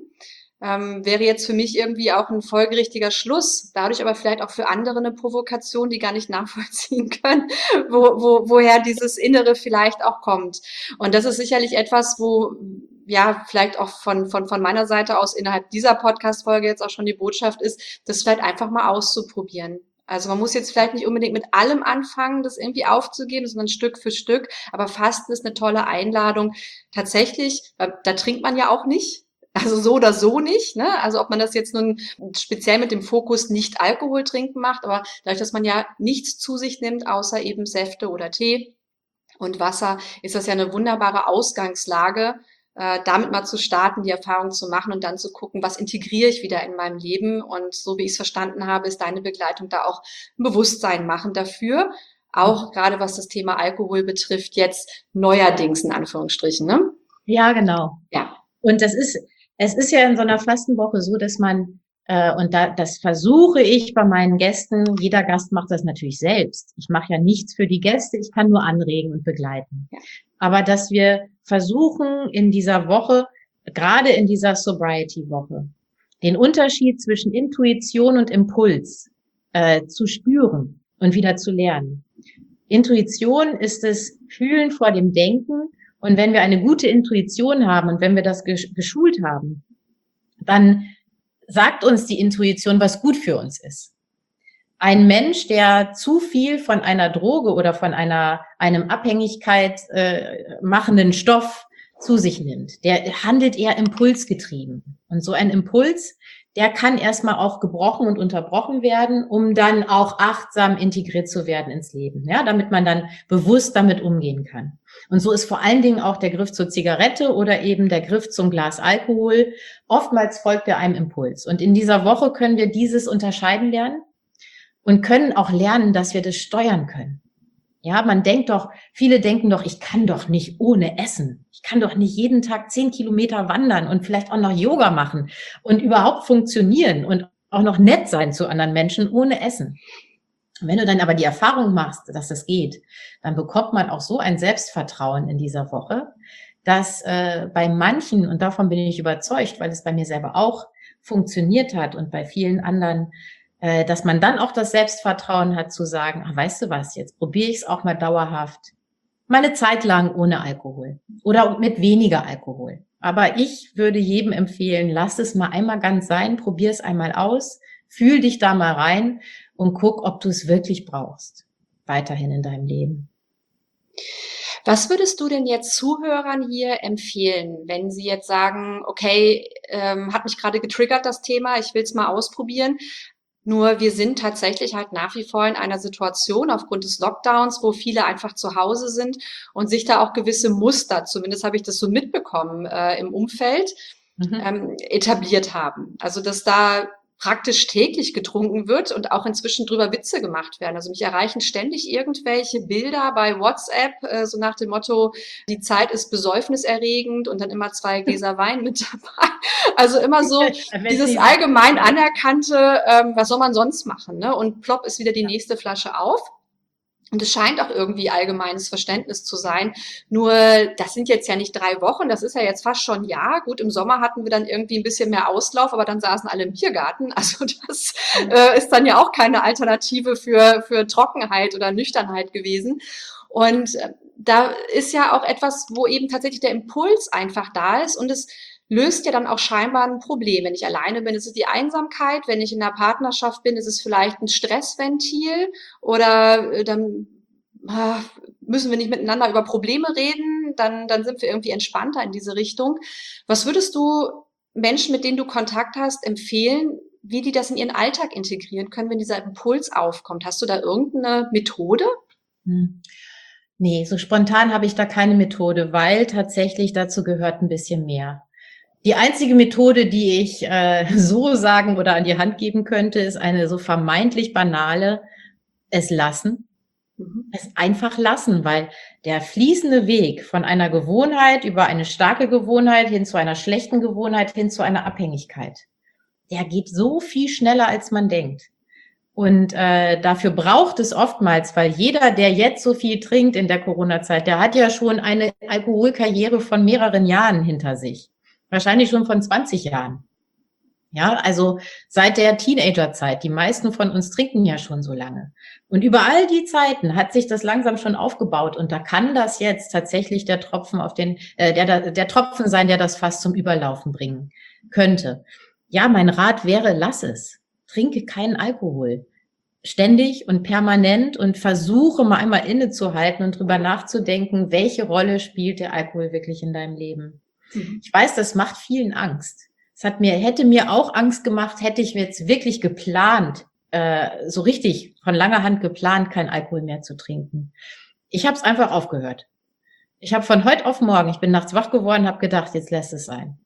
wäre jetzt für mich irgendwie auch ein folgerichtiger Schluss, dadurch aber vielleicht auch für andere eine Provokation, die gar nicht nachvollziehen können, woher dieses Innere vielleicht auch kommt. Und das ist sicherlich etwas, wo ja vielleicht auch von meiner Seite aus innerhalb dieser Podcast-Folge jetzt auch schon die Botschaft ist, das vielleicht einfach mal auszuprobieren. Also man muss jetzt vielleicht nicht unbedingt mit allem anfangen, das irgendwie aufzugeben, sondern Stück für Stück. Aber Fasten ist eine tolle Einladung. Tatsächlich, da trinkt man ja auch nicht. Also so oder so nicht, ne? Also ob man das jetzt nun speziell mit dem Fokus nicht Alkohol trinken macht, aber dadurch, dass man ja nichts zu sich nimmt, außer eben Säfte oder Tee und Wasser, ist das ja eine wunderbare Ausgangslage, damit mal zu starten, die Erfahrung zu machen und dann zu gucken, was integriere ich wieder in meinem Leben. Und so wie ich es verstanden habe, ist deine Begleitung da auch ein Bewusstsein machen dafür. Auch gerade was das Thema Alkohol betrifft, jetzt neuerdings in Anführungsstrichen, ne? Ja, genau. Ja. Und es ist ja in so einer Fastenwoche so, dass man, das versuche ich bei meinen Gästen, jeder Gast macht das natürlich selbst. Ich mache ja nichts für die Gäste, ich kann nur anregen und begleiten. Ja. Aber dass wir versuchen in dieser Woche, gerade in dieser Sobriety-Woche, den Unterschied zwischen Intuition und Impuls zu spüren und wieder zu lernen. Intuition ist das Fühlen vor dem Denken. Und wenn wir eine gute Intuition haben und wenn wir das geschult haben, dann sagt uns die Intuition, was gut für uns ist. Ein Mensch, der zu viel von einer Droge oder von einem Abhängigkeit machenden Stoff zu sich nimmt, der handelt eher impulsgetrieben. Und so ein Impuls, der kann erstmal auch gebrochen und unterbrochen werden, um dann auch achtsam integriert zu werden ins Leben, ja, damit man dann bewusst damit umgehen kann. Und so ist vor allen Dingen auch der Griff zur Zigarette oder eben der Griff zum Glas Alkohol. Oftmals folgt er einem Impuls. Und in dieser Woche können wir dieses unterscheiden lernen und können auch lernen, dass wir das steuern können. Ja, viele denken doch, ich kann doch nicht ohne Essen. Ich kann doch nicht jeden Tag 10 Kilometer wandern und vielleicht auch noch Yoga machen und überhaupt funktionieren und auch noch nett sein zu anderen Menschen ohne Essen. Und wenn du dann aber die Erfahrung machst, dass das geht, dann bekommt man auch so ein Selbstvertrauen in dieser Woche, dass bei manchen, und davon bin ich überzeugt, weil es bei mir selber auch funktioniert hat und bei vielen anderen, dass man dann auch das Selbstvertrauen hat zu sagen, ach, weißt du was, jetzt probiere ich es auch mal dauerhaft, mal eine Zeit lang ohne Alkohol oder mit weniger Alkohol. Aber ich würde jedem empfehlen, lass es mal einmal ganz sein, probier es einmal aus, fühl dich da mal rein und guck, ob du es wirklich brauchst, weiterhin in deinem Leben. Was würdest du denn jetzt Zuhörern hier empfehlen, wenn sie jetzt sagen, okay, hat mich gerade getriggert das Thema, ich will es mal ausprobieren, nur wir sind tatsächlich halt nach wie vor in einer Situation aufgrund des Lockdowns, wo viele einfach zu Hause sind und sich da auch gewisse Muster, zumindest habe ich das so mitbekommen, im Umfeld etabliert haben. Also dass da praktisch täglich getrunken wird und auch inzwischen drüber Witze gemacht werden. Also mich erreichen ständig irgendwelche Bilder bei WhatsApp, so nach dem Motto, die Zeit ist besäufniserregend und dann immer 2 Gläser Wein mit dabei. Also immer so dieses allgemein anerkannte, was soll man sonst machen, ne? Und plopp ist wieder die nächste Flasche auf. Und es scheint auch irgendwie allgemeines Verständnis zu sein. Nur, das sind jetzt ja nicht 3 Wochen, das ist ja jetzt fast schon ein Jahr. Gut, im Sommer hatten wir dann irgendwie ein bisschen mehr Auslauf, aber dann saßen alle im Biergarten. Also das ist dann ja auch keine Alternative für Trockenheit oder Nüchternheit gewesen. Und da ist ja auch etwas, wo eben tatsächlich der Impuls einfach da ist und es löst ja dann auch scheinbar ein Problem. Wenn ich alleine bin, ist es die Einsamkeit. Wenn ich in einer Partnerschaft bin, ist es vielleicht ein Stressventil oder dann müssen wir nicht miteinander über Probleme reden, dann sind wir irgendwie entspannter in diese Richtung. Was würdest du Menschen, mit denen du Kontakt hast, empfehlen, wie die das in ihren Alltag integrieren können, wenn dieser Impuls aufkommt? Hast du da irgendeine Methode? Nee, so spontan habe ich da keine Methode, weil tatsächlich dazu gehört ein bisschen mehr. Die einzige Methode, die ich so sagen oder an die Hand geben könnte, ist eine so vermeintlich banale, es lassen. Es einfach lassen, weil der fließende Weg von einer Gewohnheit über eine starke Gewohnheit hin zu einer schlechten Gewohnheit hin zu einer Abhängigkeit, der geht so viel schneller, als man denkt. Und dafür braucht es oftmals, weil jeder, der jetzt so viel trinkt in der Corona-Zeit, der hat ja schon eine Alkoholkarriere von mehreren Jahren hinter sich. Wahrscheinlich schon von 20 Jahren. Ja, also seit der Teenagerzeit. Die meisten von uns trinken ja schon so lange. Und über all die Zeiten hat sich das langsam schon aufgebaut. Und da kann das jetzt tatsächlich der Tropfen auf den, der Tropfen sein, der das Fass zum Überlaufen bringen könnte. Ja, mein Rat wäre, lass es. Trinke keinen Alkohol. Ständig und permanent und versuche mal einmal innezuhalten und drüber nachzudenken, welche Rolle spielt der Alkohol wirklich in deinem Leben. Ich weiß, das macht vielen Angst. Hätte mir auch Angst gemacht, hätte ich jetzt wirklich geplant, so richtig von langer Hand geplant, kein Alkohol mehr zu trinken. Ich habe es einfach aufgehört. Ich habe von heute auf morgen, ich bin nachts wach geworden, habe gedacht, jetzt lässt es sein.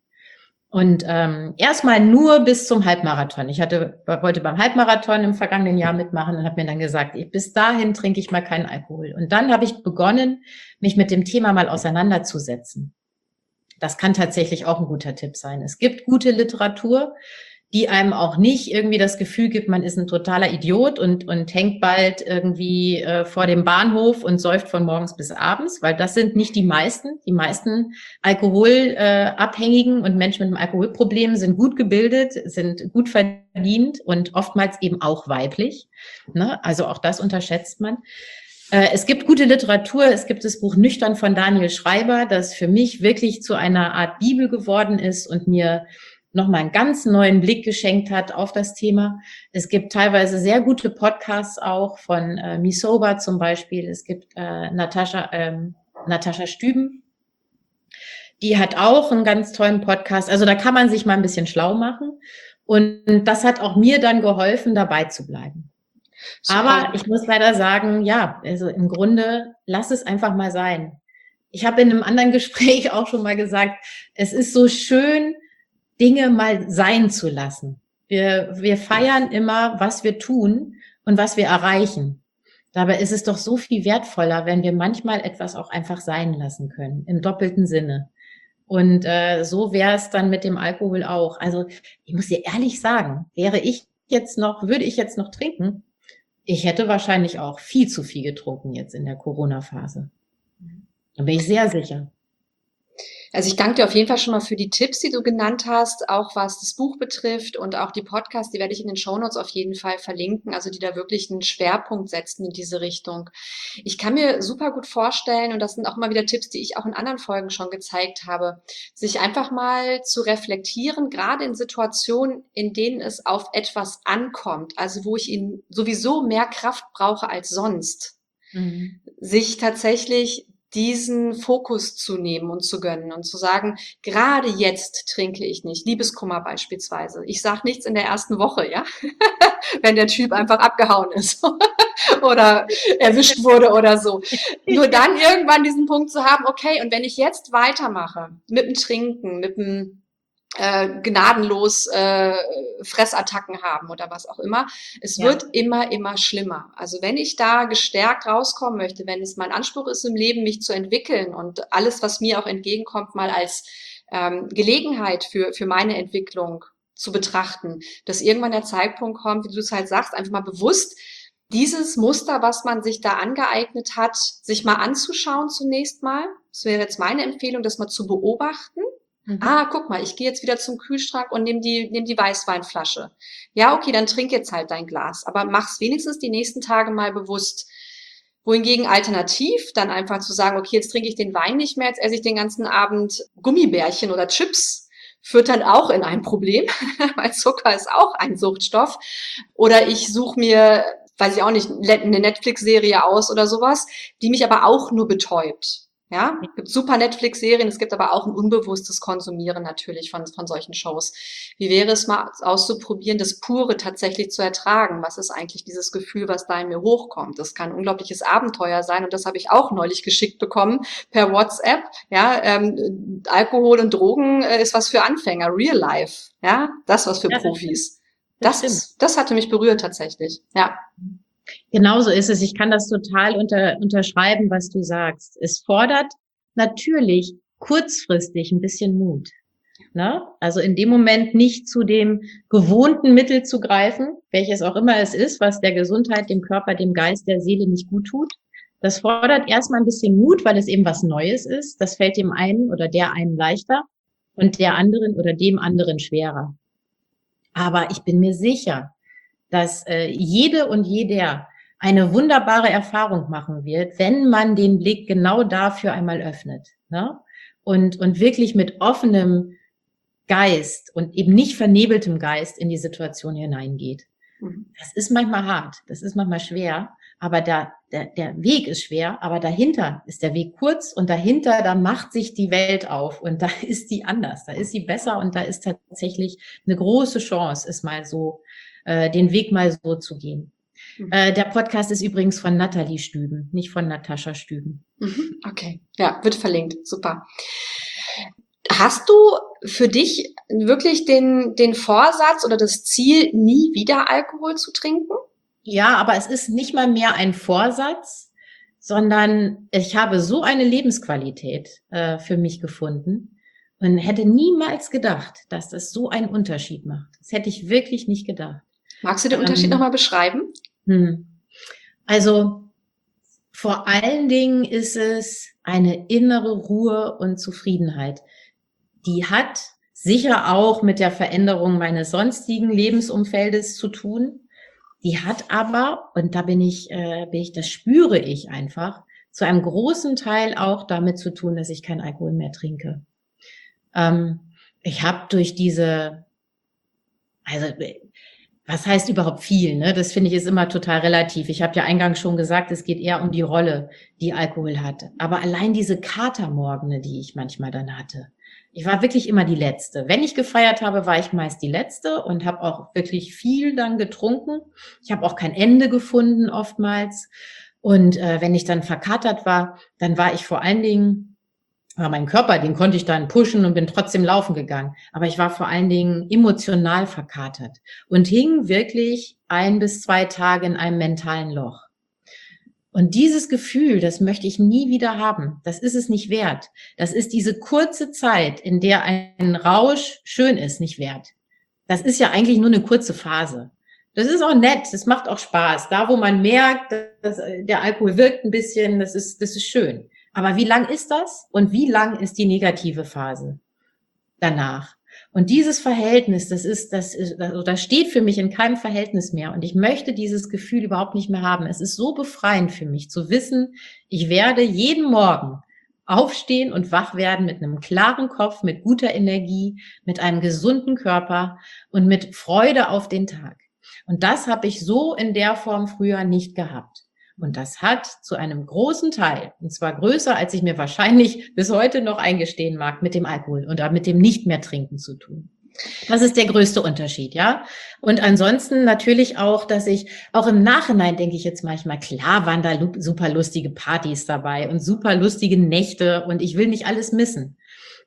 Und erstmal nur bis zum Halbmarathon. Ich wollte beim Halbmarathon im vergangenen Jahr mitmachen und habe mir dann gesagt, bis dahin trinke ich mal keinen Alkohol. Und dann habe ich begonnen, mich mit dem Thema mal auseinanderzusetzen. Das kann tatsächlich auch ein guter Tipp sein. Es gibt gute Literatur, die einem auch nicht irgendwie das Gefühl gibt, man ist ein totaler Idiot und hängt bald irgendwie vor dem Bahnhof und säuft von morgens bis abends, weil das sind nicht die meisten. Die meisten Alkoholabhängigen und Menschen mit einem Alkoholproblem sind gut gebildet, sind gut verdient und oftmals eben auch weiblich. Ne? Also auch das unterschätzt man. Es gibt gute Literatur, es gibt das Buch Nüchtern von Daniel Schreiber, das für mich wirklich zu einer Art Bibel geworden ist und mir nochmal einen ganz neuen Blick geschenkt hat auf das Thema. Es gibt teilweise sehr gute Podcasts auch von Misoba zum Beispiel. Es gibt Natascha Stüben, die hat auch einen ganz tollen Podcast. Also da kann man sich mal ein bisschen schlau machen. Und das hat auch mir dann geholfen, dabei zu bleiben. Super. Aber ich muss leider sagen, ja, also im Grunde, lass es einfach mal sein. Ich habe in einem anderen Gespräch auch schon mal gesagt, es ist so schön, Dinge mal sein zu lassen. Wir feiern immer, was wir tun und was wir erreichen. Dabei ist es doch so viel wertvoller, wenn wir manchmal etwas auch einfach sein lassen können, im doppelten Sinne. Und so wäre es dann mit dem Alkohol auch. Also ich muss dir ehrlich sagen, würde ich jetzt noch trinken, ich hätte wahrscheinlich auch viel zu viel getrunken jetzt in der Corona-Phase. Da bin ich sehr sicher. Also ich danke dir auf jeden Fall schon mal für die Tipps, die du genannt hast, auch was das Buch betrifft und auch die Podcasts, die werde ich in den Shownotes auf jeden Fall verlinken, also die da wirklich einen Schwerpunkt setzen in diese Richtung. Ich kann mir super gut vorstellen, und das sind auch immer wieder Tipps, die ich auch in anderen Folgen schon gezeigt habe, sich einfach mal zu reflektieren, gerade in Situationen, in denen es auf etwas ankommt, also wo ich sowieso mehr Kraft brauche als sonst, sich tatsächlich diesen Fokus zu nehmen und zu gönnen und zu sagen, gerade jetzt trinke ich nicht. Liebeskummer beispielsweise. Ich sage nichts in der ersten Woche, ja, wenn der Typ einfach abgehauen ist oder erwischt wurde oder so. Nur dann irgendwann diesen Punkt zu haben, okay, und wenn ich jetzt weitermache mit dem Trinken, mit dem gnadenlos Fressattacken haben oder was auch immer. Es Ja. wird immer schlimmer. Also wenn ich da gestärkt rauskommen möchte, wenn es mein Anspruch ist im Leben, mich zu entwickeln und alles, was mir auch entgegenkommt, mal als Gelegenheit für meine Entwicklung zu betrachten, dass irgendwann der Zeitpunkt kommt, wie du es halt sagst, einfach mal bewusst dieses Muster, was man sich da angeeignet hat, sich mal anzuschauen zunächst mal. Das wäre jetzt meine Empfehlung, das mal zu beobachten. Ah, guck mal, ich gehe jetzt wieder zum Kühlschrank und nehm die Weißweinflasche. Ja, okay, dann trink jetzt halt dein Glas. Aber mach's wenigstens die nächsten Tage mal bewusst. Wohingegen alternativ dann einfach zu sagen, okay, jetzt trinke ich den Wein nicht mehr, jetzt esse ich den ganzen Abend Gummibärchen oder Chips, führt dann auch in ein Problem, weil Zucker ist auch ein Suchtstoff. Oder ich suche mir, weiß ich auch nicht, eine Netflix-Serie aus oder sowas, die mich aber auch nur betäubt. Ja, es gibt super Netflix-Serien, es gibt aber auch ein unbewusstes Konsumieren natürlich von solchen Shows. Wie wäre es mal auszuprobieren, das Pure tatsächlich zu ertragen? Was ist eigentlich dieses Gefühl, was da in mir hochkommt? Das kann ein unglaubliches Abenteuer sein und das habe ich auch neulich geschickt bekommen per WhatsApp. Ja, Alkohol und Drogen ist was für Anfänger, Real Life. Ja, das was für Ja, Profis. das stimmt. Das hatte mich berührt tatsächlich. Ja. Genauso ist es. Ich kann das total unterschreiben, was du sagst. Es fordert natürlich kurzfristig ein bisschen Mut. Ne? Also in dem Moment nicht zu dem gewohnten Mittel zu greifen, welches auch immer es ist, was der Gesundheit, dem Körper, dem Geist, der Seele nicht gut tut. Das fordert erstmal ein bisschen Mut, weil es eben was Neues ist. Das fällt dem einen oder der einen leichter und der anderen oder dem anderen schwerer. Aber ich bin mir sicher, dass jede und jeder eine wunderbare Erfahrung machen wird, wenn man den Blick genau dafür einmal öffnet, ne? Und wirklich mit offenem Geist und eben nicht vernebeltem Geist in die Situation hineingeht. Das ist manchmal hart, das ist manchmal schwer, aber der Weg ist schwer, aber dahinter ist der Weg kurz und dahinter, da macht sich die Welt auf und da ist die anders, da ist sie besser und da ist tatsächlich eine große Chance, es mal so, den Weg mal so zu gehen. Der Podcast ist übrigens von Nathalie Stüben, nicht von Natascha Stüben. Okay, ja, wird verlinkt, super. Hast du für dich wirklich den Vorsatz oder das Ziel, nie wieder Alkohol zu trinken? Ja, aber es ist nicht mal mehr ein Vorsatz, sondern ich habe so eine Lebensqualität für mich gefunden und hätte niemals gedacht, dass das so einen Unterschied macht. Das hätte ich wirklich nicht gedacht. Magst du den Unterschied nochmal beschreiben? Also vor allen Dingen ist es eine innere Ruhe und Zufriedenheit. Die hat sicher auch mit der Veränderung meines sonstigen Lebensumfeldes zu tun. Die hat aber, und da das spüre ich einfach, zu einem großen Teil auch damit zu tun, dass ich keinen Alkohol mehr trinke. Ich habe durch was heißt überhaupt viel, ne? Das finde ich ist immer total relativ. Ich habe ja eingangs schon gesagt, es geht eher um die Rolle, die Alkohol hat. Aber allein diese Katermorgene, die ich manchmal dann hatte, ich war wirklich immer die Letzte. Wenn ich gefeiert habe, war ich meist die Letzte und habe auch wirklich viel dann getrunken. Ich habe auch kein Ende gefunden oftmals. Und wenn ich dann verkatert war, dann war ich vor allen Dingen, mein Körper, den konnte ich dann pushen und bin trotzdem laufen gegangen. Aber ich war vor allen Dingen emotional verkatert und hing wirklich 1 bis 2 Tage in einem mentalen Loch. Und dieses Gefühl, das möchte ich nie wieder haben. Das ist es nicht wert. Das ist diese kurze Zeit, in der ein Rausch schön ist, nicht wert. Das ist ja eigentlich nur eine kurze Phase. Das ist auch nett, das macht auch Spaß. Da, wo man merkt, dass der Alkohol wirkt ein bisschen, das ist schön. Aber wie lang ist das? Und wie lang ist die negative Phase danach? Und dieses Verhältnis, das steht für mich in keinem Verhältnis mehr. Und ich möchte dieses Gefühl überhaupt nicht mehr haben. Es ist so befreiend für mich zu wissen, ich werde jeden Morgen aufstehen und wach werden mit einem klaren Kopf, mit guter Energie, mit einem gesunden Körper und mit Freude auf den Tag. Und das habe ich so in der Form früher nicht gehabt. Und das hat zu einem großen Teil, und zwar größer, als ich mir wahrscheinlich bis heute noch eingestehen mag, mit dem Alkohol oder mit dem nicht mehr trinken zu tun. Das ist der größte Unterschied, ja. Und ansonsten natürlich auch, dass ich auch im Nachhinein denke ich jetzt manchmal, klar waren da super lustige Partys dabei und super lustige Nächte und ich will nicht alles missen.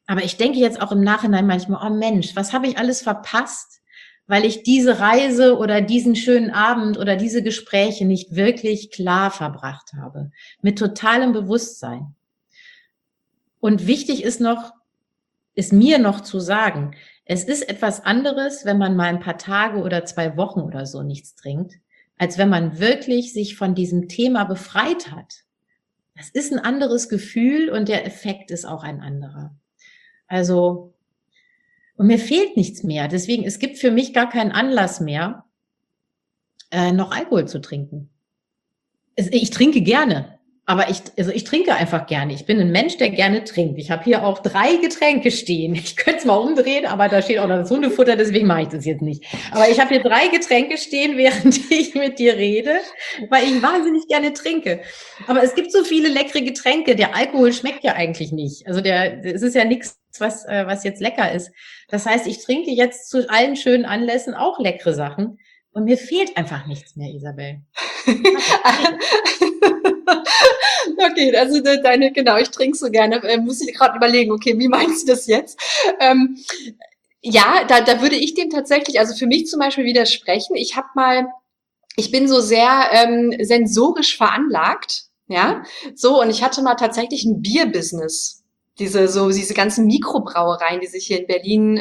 Aber ich denke jetzt auch im Nachhinein manchmal, oh Mensch, was habe ich alles verpasst, weil ich diese Reise oder diesen schönen Abend oder diese Gespräche nicht wirklich klar verbracht habe, mit totalem Bewusstsein. Und wichtig ist mir noch zu sagen, es ist etwas anderes, wenn man mal ein paar Tage oder 2 Wochen oder so nichts trinkt, als wenn man wirklich sich von diesem Thema befreit hat. Das ist ein anderes Gefühl und der Effekt ist auch ein anderer. Also, und mir fehlt nichts mehr. Deswegen, es gibt für mich gar keinen Anlass mehr, noch Alkohol zu trinken. Ich trinke gerne, aber ich trinke einfach gerne. Ich bin ein Mensch, der gerne trinkt. Ich habe hier auch 3 Getränke stehen. Ich könnte es mal umdrehen, aber da steht auch noch das Hundefutter, deswegen mache ich das jetzt nicht. Aber ich habe hier 3 Getränke stehen, während ich mit dir rede, weil ich wahnsinnig gerne trinke. Aber es gibt so viele leckere Getränke. Der Alkohol schmeckt ja eigentlich nicht. Also es ist ja nichts, was jetzt lecker ist. Das heißt, ich trinke jetzt zu allen schönen Anlässen auch leckere Sachen. Und mir fehlt einfach nichts mehr, Isabel. Okay, also genau, ich trinke so gerne. Muss ich gerade überlegen, okay, wie meinst du das jetzt? Ja, da würde ich dem tatsächlich, also für mich zum Beispiel widersprechen. Ich bin so sehr sensorisch veranlagt, ja, so, und ich hatte mal tatsächlich ein Bierbusiness. Diese ganzen Mikrobrauereien, die sich hier in Berlin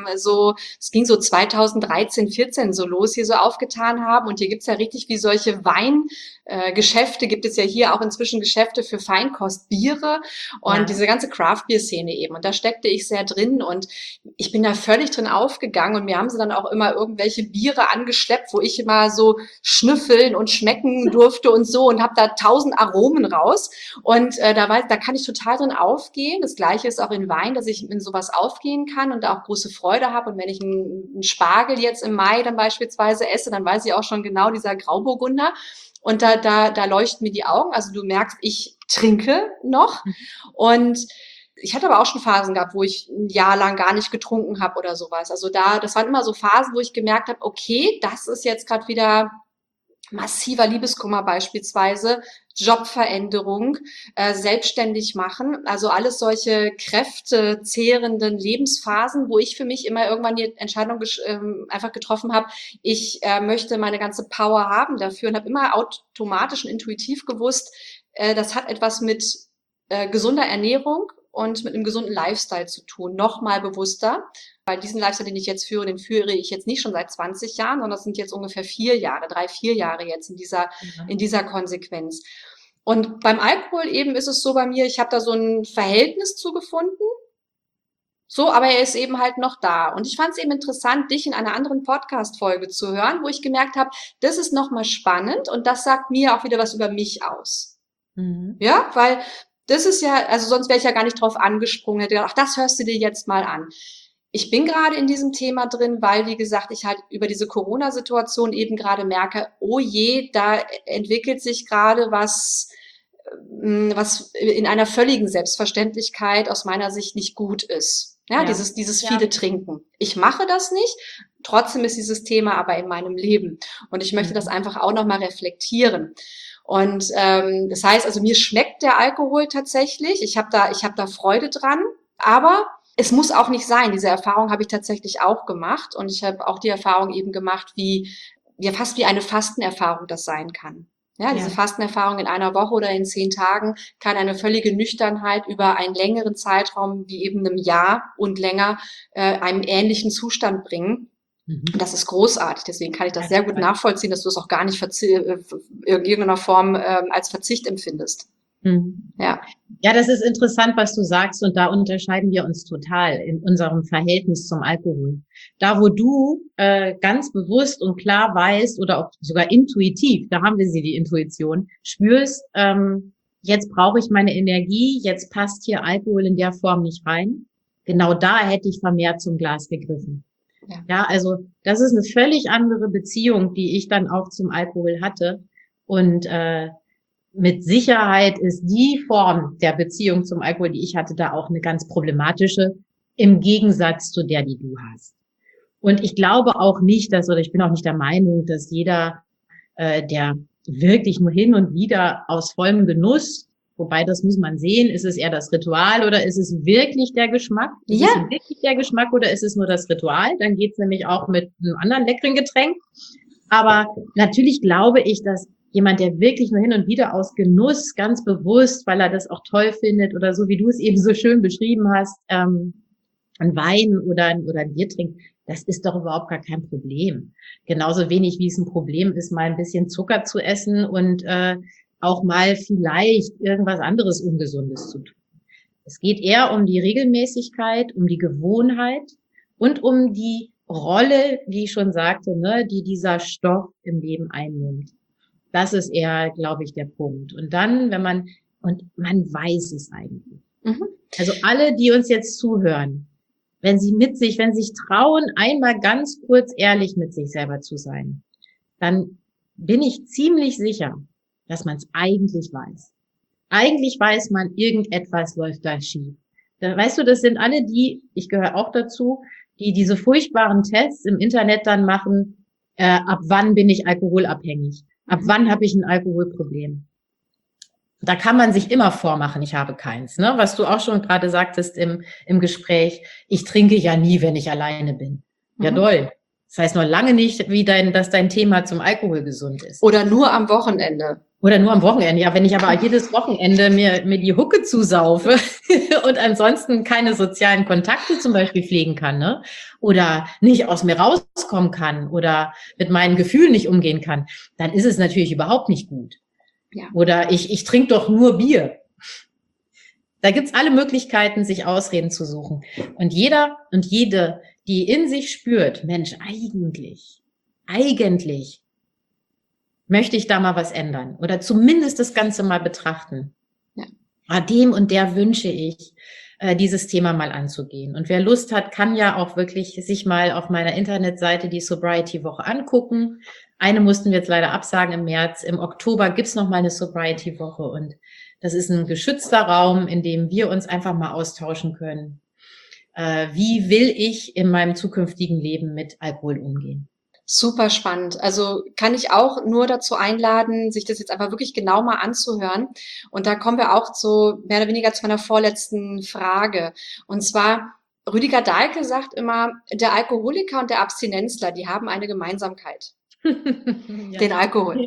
es ging so 2013, 14 so los, hier so aufgetan haben. Und hier gibt's ja richtig wie solche Geschäfte, gibt es ja hier auch inzwischen Geschäfte für Feinkostbiere und diese ganze Craft-Bier-Szene eben. Und da steckte ich sehr drin und ich bin da völlig drin aufgegangen und mir haben sie dann auch immer irgendwelche Biere angeschleppt, wo ich immer so schnüffeln und schmecken durfte und so und habe da 1000 Aromen raus. Und da kann ich total drin aufgehen. Das Gleiche ist auch in Wein, dass ich in sowas aufgehen kann und da auch große Freude habe. Und wenn ich einen Spargel jetzt im Mai dann beispielsweise esse, dann weiß ich auch schon genau, dieser Grauburgunder. Und da leuchten mir die Augen. Also du merkst, ich trinke noch. Und ich hatte aber auch schon Phasen gehabt, wo ich ein Jahr lang gar nicht getrunken habe oder sowas. Also das waren immer so Phasen, wo ich gemerkt habe, okay, das ist jetzt gerade wieder massiver Liebeskummer beispielsweise, Jobveränderung, selbstständig machen, also alles solche kräftezehrenden Lebensphasen, wo ich für mich immer irgendwann die Entscheidung einfach getroffen habe, ich möchte meine ganze Power haben dafür und habe immer automatisch und intuitiv gewusst, das hat etwas mit gesunder Ernährung und mit einem gesunden Lifestyle zu tun, noch mal bewusster. Weil diesen Lifestyle, den ich jetzt führe, den führe ich jetzt nicht schon seit 20 Jahren, sondern das sind jetzt ungefähr 4 Jahre, 3, 4 Jahre jetzt in dieser Konsequenz. Und beim Alkohol eben ist es so bei mir, ich habe da so ein Verhältnis zu gefunden. So, aber er ist eben halt noch da. Und ich fand es eben interessant, dich in einer anderen Podcast-Folge zu hören, wo ich gemerkt habe, das ist nochmal spannend und das sagt mir auch wieder was über mich aus. Mhm. Ja, weil das ist ja, also sonst wäre ich ja gar nicht drauf angesprungen, hätte gedacht, ach, das hörst du dir jetzt mal an. Ich bin gerade in diesem Thema drin, weil, wie gesagt, ich halt über diese Corona-Situation eben gerade merke, oh je, da entwickelt sich gerade was in einer völligen Selbstverständlichkeit aus meiner Sicht nicht gut ist. Ja. Dieses viele Trinken. Ich mache das nicht, trotzdem ist dieses Thema aber in meinem Leben. Und ich möchte das einfach auch nochmal reflektieren. Und das heißt, also mir schmeckt der Alkohol tatsächlich. Ich hab da Freude dran, aber es muss auch nicht sein. Diese Erfahrung habe ich tatsächlich auch gemacht. Und ich habe auch die Erfahrung eben gemacht, fast wie eine Fastenerfahrung das sein kann. Ja, diese Fastenerfahrung in einer Woche oder in 10 Tagen kann eine völlige Nüchternheit über einen längeren Zeitraum, wie eben einem Jahr und länger, einem ähnlichen Zustand bringen. Und das ist großartig. Deswegen kann ich das sehr gut nachvollziehen, dass du es auch gar nicht in irgendeiner Form als Verzicht empfindest. Ja, das ist interessant, was du sagst, und da unterscheiden wir uns total in unserem Verhältnis zum Alkohol. Da, wo du ganz bewusst und klar weißt oder auch sogar intuitiv, da haben wir die Intuition, spürst, jetzt brauche ich meine Energie, jetzt passt hier Alkohol in der Form nicht rein. Genau da hätte ich vermehrt zum Glas gegriffen. Ja, also das ist eine völlig andere Beziehung, die ich dann auch zum Alkohol hatte. Und mit Sicherheit ist die Form der Beziehung zum Alkohol, die ich hatte, da auch eine ganz problematische, im Gegensatz zu der, die du hast. Und ich glaube auch nicht, ich bin auch nicht der Meinung, dass jeder, der wirklich nur hin und wieder aus vollem Genuss Wobei, das muss man sehen. Ist es eher das Ritual oder ist es wirklich der Geschmack? Ist Ja. es wirklich der Geschmack oder ist es nur das Ritual? Dann geht's nämlich auch mit einem anderen leckeren Getränk. Aber natürlich glaube ich, dass jemand, der wirklich nur hin und wieder aus Genuss ganz bewusst, weil er das auch toll findet oder so, wie du es eben so schön beschrieben hast, ein Wein oder ein Bier trinkt, das ist doch überhaupt gar kein Problem. Genauso wenig wie es ein Problem ist, mal ein bisschen Zucker zu essen und auch mal vielleicht irgendwas anderes Ungesundes zu tun. Es geht eher um die Regelmäßigkeit, um die Gewohnheit und um die Rolle, wie ich schon sagte, ne, die dieser Stoff im Leben einnimmt. Das ist eher, glaube ich, der Punkt. Und dann, und man weiß es eigentlich. Mhm. Also alle, die uns jetzt zuhören, wenn sie sich trauen, einmal ganz kurz ehrlich mit sich selber zu sein, dann bin ich ziemlich sicher, dass man es eigentlich weiß. Eigentlich weiß man, irgendetwas läuft da schief. Weißt du, das sind alle ich gehöre auch dazu, die diese furchtbaren Tests im Internet dann machen, ab wann bin ich alkoholabhängig? Ab wann habe ich ein Alkoholproblem? Da kann man sich immer vormachen, ich habe keins, ne? Was du auch schon gerade sagtest im Gespräch, ich trinke ja nie, wenn ich alleine bin. Ja, doll. Das heißt noch lange nicht, dass dein Thema zum Alkohol gesund ist. Oder nur am Wochenende. Oder nur am Wochenende. Ja, wenn ich aber jedes Wochenende mir die Hucke zusaufe und ansonsten keine sozialen Kontakte zum Beispiel pflegen kann, ne? Oder nicht aus mir rauskommen kann oder mit meinen Gefühlen nicht umgehen kann, dann ist es natürlich überhaupt nicht gut. Ja. Oder ich trinke doch nur Bier. Da gibt's alle Möglichkeiten, sich Ausreden zu suchen. Und jeder und jede, die in sich spürt, Mensch, eigentlich möchte ich da mal was ändern oder zumindest das Ganze mal betrachten. Ja. Dem und der wünsche ich, dieses Thema mal anzugehen. Und wer Lust hat, kann ja auch wirklich sich mal auf meiner Internetseite die Sobriety-Woche angucken. Eine mussten wir jetzt leider absagen im März. Im Oktober gibt's noch mal eine Sobriety-Woche und das ist ein geschützter Raum, in dem wir uns einfach mal austauschen können. Wie will ich in meinem zukünftigen Leben mit Alkohol umgehen? Super spannend. Also kann ich auch nur dazu einladen, sich das jetzt einfach wirklich genau mal anzuhören. Und da kommen wir auch mehr oder weniger zu meiner vorletzten Frage. Und zwar, Rüdiger Dahlke sagt immer, der Alkoholiker und der Abstinenzler, die haben eine Gemeinsamkeit. Ja. Den Alkohol.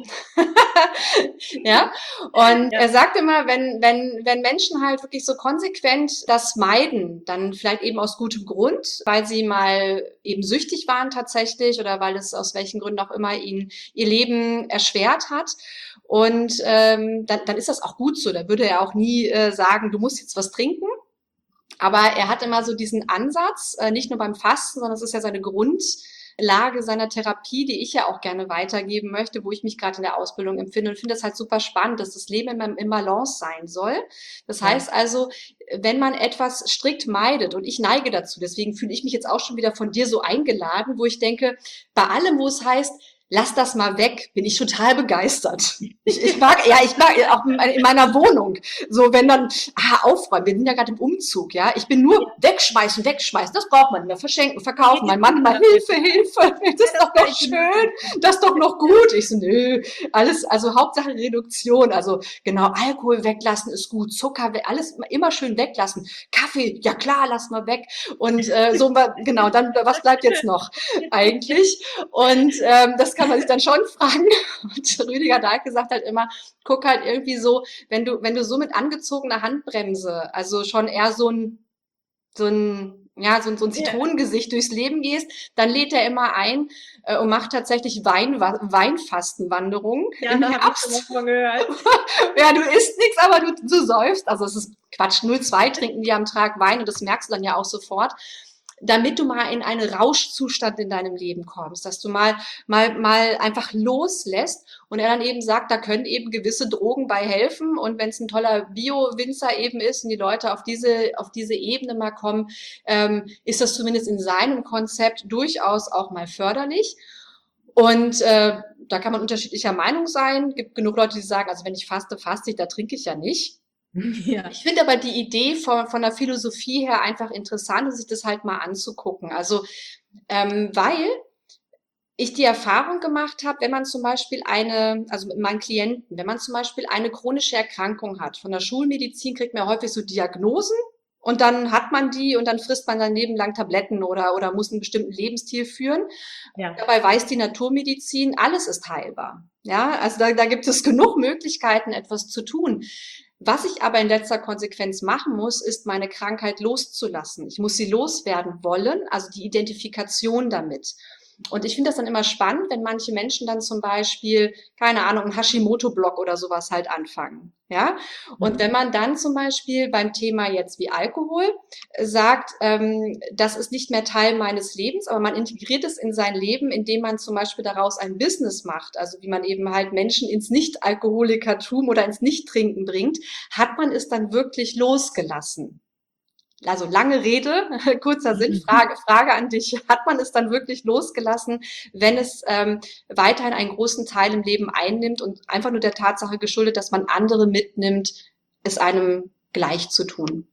Ja. Und er sagt immer, wenn Menschen halt wirklich so konsequent das meiden, dann vielleicht eben aus gutem Grund, weil sie mal eben süchtig waren tatsächlich oder weil es aus welchen Gründen auch immer ihnen ihr Leben erschwert hat. Und dann ist das auch gut so. Da würde er auch nie sagen, du musst jetzt was trinken. Aber er hat immer so diesen Ansatz, nicht nur beim Fasten, sondern es ist ja seine Grundlage seiner Therapie, die ich ja auch gerne weitergeben möchte, wo ich mich gerade in der Ausbildung empfinde und finde das halt super spannend, dass das Leben im Balance sein soll. Das heißt also, wenn man etwas strikt meidet, und ich neige dazu, deswegen fühle ich mich jetzt auch schon wieder von dir so eingeladen, wo ich denke, bei allem, wo es heißt, lass das mal weg, bin ich total begeistert. Ich mag auch in meiner Wohnung, so wenn dann, aufräumen, wir sind ja gerade im Umzug, ja, ich bin nur wegschmeißen, das braucht man nicht mehr, verschenken, verkaufen, mein Mann immer, Hilfe, das ist doch noch schön, das ist doch noch gut. Ich so, nö, alles, also Hauptsache Reduktion, also genau, Alkohol weglassen ist gut, Zucker, alles immer schön weglassen, Kaffee, ja klar, lass mal weg und so, genau, dann, was bleibt jetzt noch eigentlich? Und das kann man sich dann schon fragen. Und Rüdiger Dahlke sagt halt immer, guck halt irgendwie so, wenn du so mit angezogener Handbremse, also schon eher so ein Zitronengesicht durchs Leben gehst, dann lädt er immer ein und macht tatsächlich Weinfastenwanderungen im Herbst. Ja, du isst nichts, aber du säufst. Also es ist Quatsch, 0,2 trinken die am Tag Wein und das merkst du dann ja auch sofort, damit du mal in einen Rauschzustand in deinem Leben kommst, dass du mal einfach loslässt und er dann eben sagt, da können eben gewisse Drogen bei helfen und wenn es ein toller Bio-Winzer eben ist und die Leute auf diese Ebene mal kommen, ist das zumindest in seinem Konzept durchaus auch mal förderlich. Und da kann man unterschiedlicher Meinung sein. Gibt genug Leute, die sagen, also wenn ich faste ich, da trinke ich ja nicht. Ja. Ich finde aber die Idee von der Philosophie her einfach interessant, sich das halt mal anzugucken. Also, weil ich die Erfahrung gemacht habe, wenn man zum Beispiel also mit meinen Klienten, wenn man zum Beispiel eine chronische Erkrankung hat, von der Schulmedizin kriegt man ja häufig so Diagnosen und dann hat man die und dann frisst man sein Leben lang Tabletten oder muss einen bestimmten Lebensstil führen. Ja. Dabei weiß die Naturmedizin, alles ist heilbar. Ja, also da gibt es genug Möglichkeiten, etwas zu tun. Was ich aber in letzter Konsequenz machen muss, ist meine Krankheit loszulassen. Ich muss sie loswerden wollen, also die Identifikation damit. Und ich finde das dann immer spannend, wenn manche Menschen dann zum Beispiel, keine Ahnung, einen Hashimoto-Block oder sowas halt anfangen. Ja, und wenn man dann zum Beispiel beim Thema jetzt wie Alkohol sagt, das ist nicht mehr Teil meines Lebens, aber man integriert es in sein Leben, indem man zum Beispiel daraus ein Business macht, also wie man eben halt Menschen ins Nicht-Alkoholikertum oder ins Nicht-Trinken bringt, hat man es dann wirklich losgelassen. Also lange Rede, kurzer Sinn, Frage an dich. Hat man es dann wirklich losgelassen, wenn es weiterhin einen großen Teil im Leben einnimmt und einfach nur der Tatsache geschuldet, dass man andere mitnimmt, es einem gleich zu tun?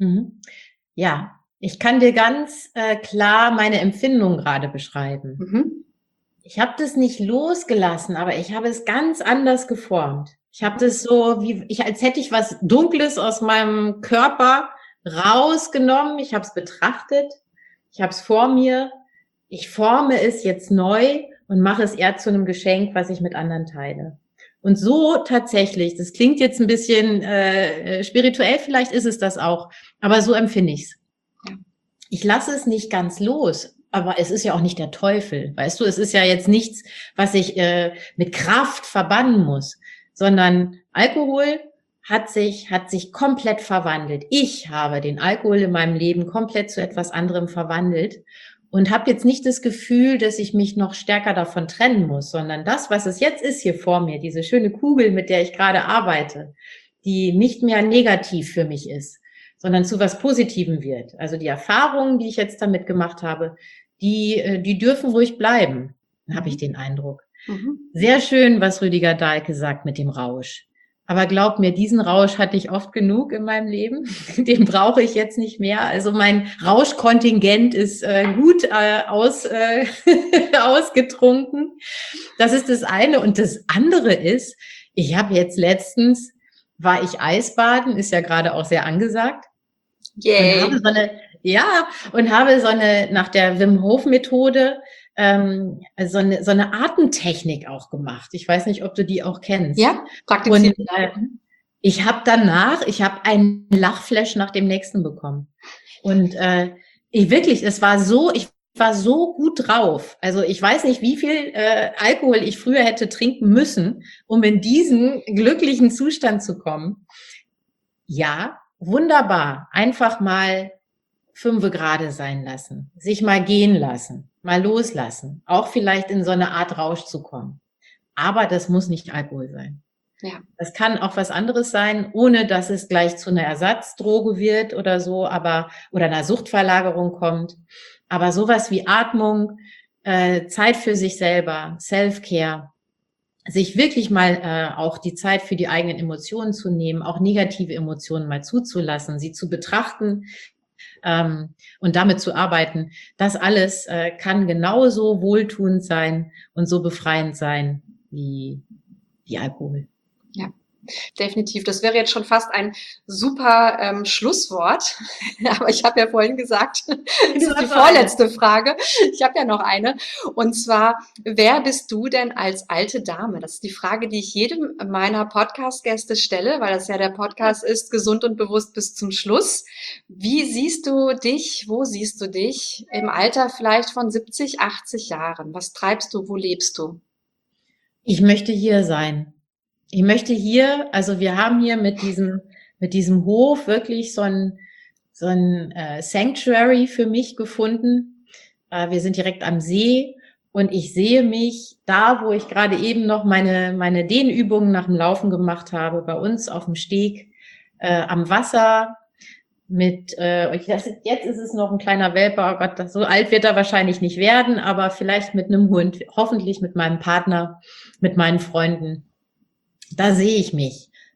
Ja, ich kann dir ganz klar meine Empfindung gerade beschreiben. Ich habe das nicht losgelassen, aber ich habe es ganz anders geformt. Ich habe das so, als hätte ich was Dunkles aus meinem Körper rausgenommen, ich habe es betrachtet, ich habe es vor mir, ich forme es jetzt neu und mache es eher zu einem Geschenk, was ich mit anderen teile. Und so tatsächlich, das klingt jetzt ein bisschen spirituell, vielleicht ist es das auch, aber so empfinde ich's. Ja. Ich lasse es nicht ganz los, aber es ist ja auch nicht der Teufel, weißt du, es ist ja jetzt nichts, was ich mit Kraft verbannen muss, sondern Alkohol hat sich komplett verwandelt. Ich habe den Alkohol in meinem Leben komplett zu etwas anderem verwandelt und habe jetzt nicht das Gefühl, dass ich mich noch stärker davon trennen muss, sondern das, was es jetzt ist hier vor mir, diese schöne Kugel, mit der ich gerade arbeite, die nicht mehr negativ für mich ist, sondern zu was Positivem wird. Also die Erfahrungen, die ich jetzt damit gemacht habe, die dürfen ruhig bleiben, habe ich den Eindruck. Sehr schön, was Rüdiger Dahlke sagt mit dem Rausch. Aber glaub mir, diesen Rausch hatte ich oft genug in meinem Leben. Den brauche ich jetzt nicht mehr. Also mein Rauschkontingent ist gut ausgetrunken. Das ist das eine. Und das andere ist, ich habe jetzt letztens, war ich Eisbaden, ist ja gerade auch sehr angesagt. Yay. Und habe so eine nach der Wim Hof Methode so eine Atemtechnik auch gemacht. Ich weiß nicht, ob du die auch kennst. Ja, praktiziert. Und ich habe einen Lachflash nach dem nächsten bekommen. Und ich war so gut drauf. Also ich weiß nicht, wie viel Alkohol ich früher hätte trinken müssen, um in diesen glücklichen Zustand zu kommen. Ja, wunderbar. Einfach mal 5 gerade sein lassen, sich mal gehen lassen, mal loslassen, auch vielleicht in so eine Art Rausch zu kommen. Aber das muss nicht Alkohol sein. Ja. Das kann auch was anderes sein, ohne dass es gleich zu einer Ersatzdroge wird oder so, oder einer Suchtverlagerung kommt. Aber sowas wie Atmung, Zeit für sich selber, Self-Care, sich wirklich mal auch die Zeit für die eigenen Emotionen zu nehmen, auch negative Emotionen mal zuzulassen, sie zu betrachten, und damit zu arbeiten, das alles kann genauso wohltuend sein und so befreiend sein wie Alkohol. Ja, definitiv. Das wäre jetzt schon fast ein super Schlusswort. Aber ich habe ja vorhin gesagt, das ist die vorletzte Frage. Ich habe ja noch eine. Und zwar, wer bist du denn als alte Dame? Das ist die Frage, die ich jedem meiner Podcast-Gäste stelle, weil das ja der Podcast ist, gesund und bewusst bis zum Schluss. Wie siehst du dich, wo siehst du dich im Alter vielleicht von 70, 80 Jahren? Was treibst du, wo lebst du? Ich möchte hier sein. Ich möchte hier, also wir haben hier mit diesem Hof wirklich so ein Sanctuary für mich gefunden. Wir sind direkt am See und ich sehe mich da, wo ich gerade eben noch meine Dehnübungen nach dem Laufen gemacht habe, bei uns auf dem Steg, am Wasser jetzt ist es noch ein kleiner Welpe, oh Gott, so alt wird er wahrscheinlich nicht werden, aber vielleicht mit einem Hund, hoffentlich mit meinem Partner, mit meinen Freunden. Da sehe ich mich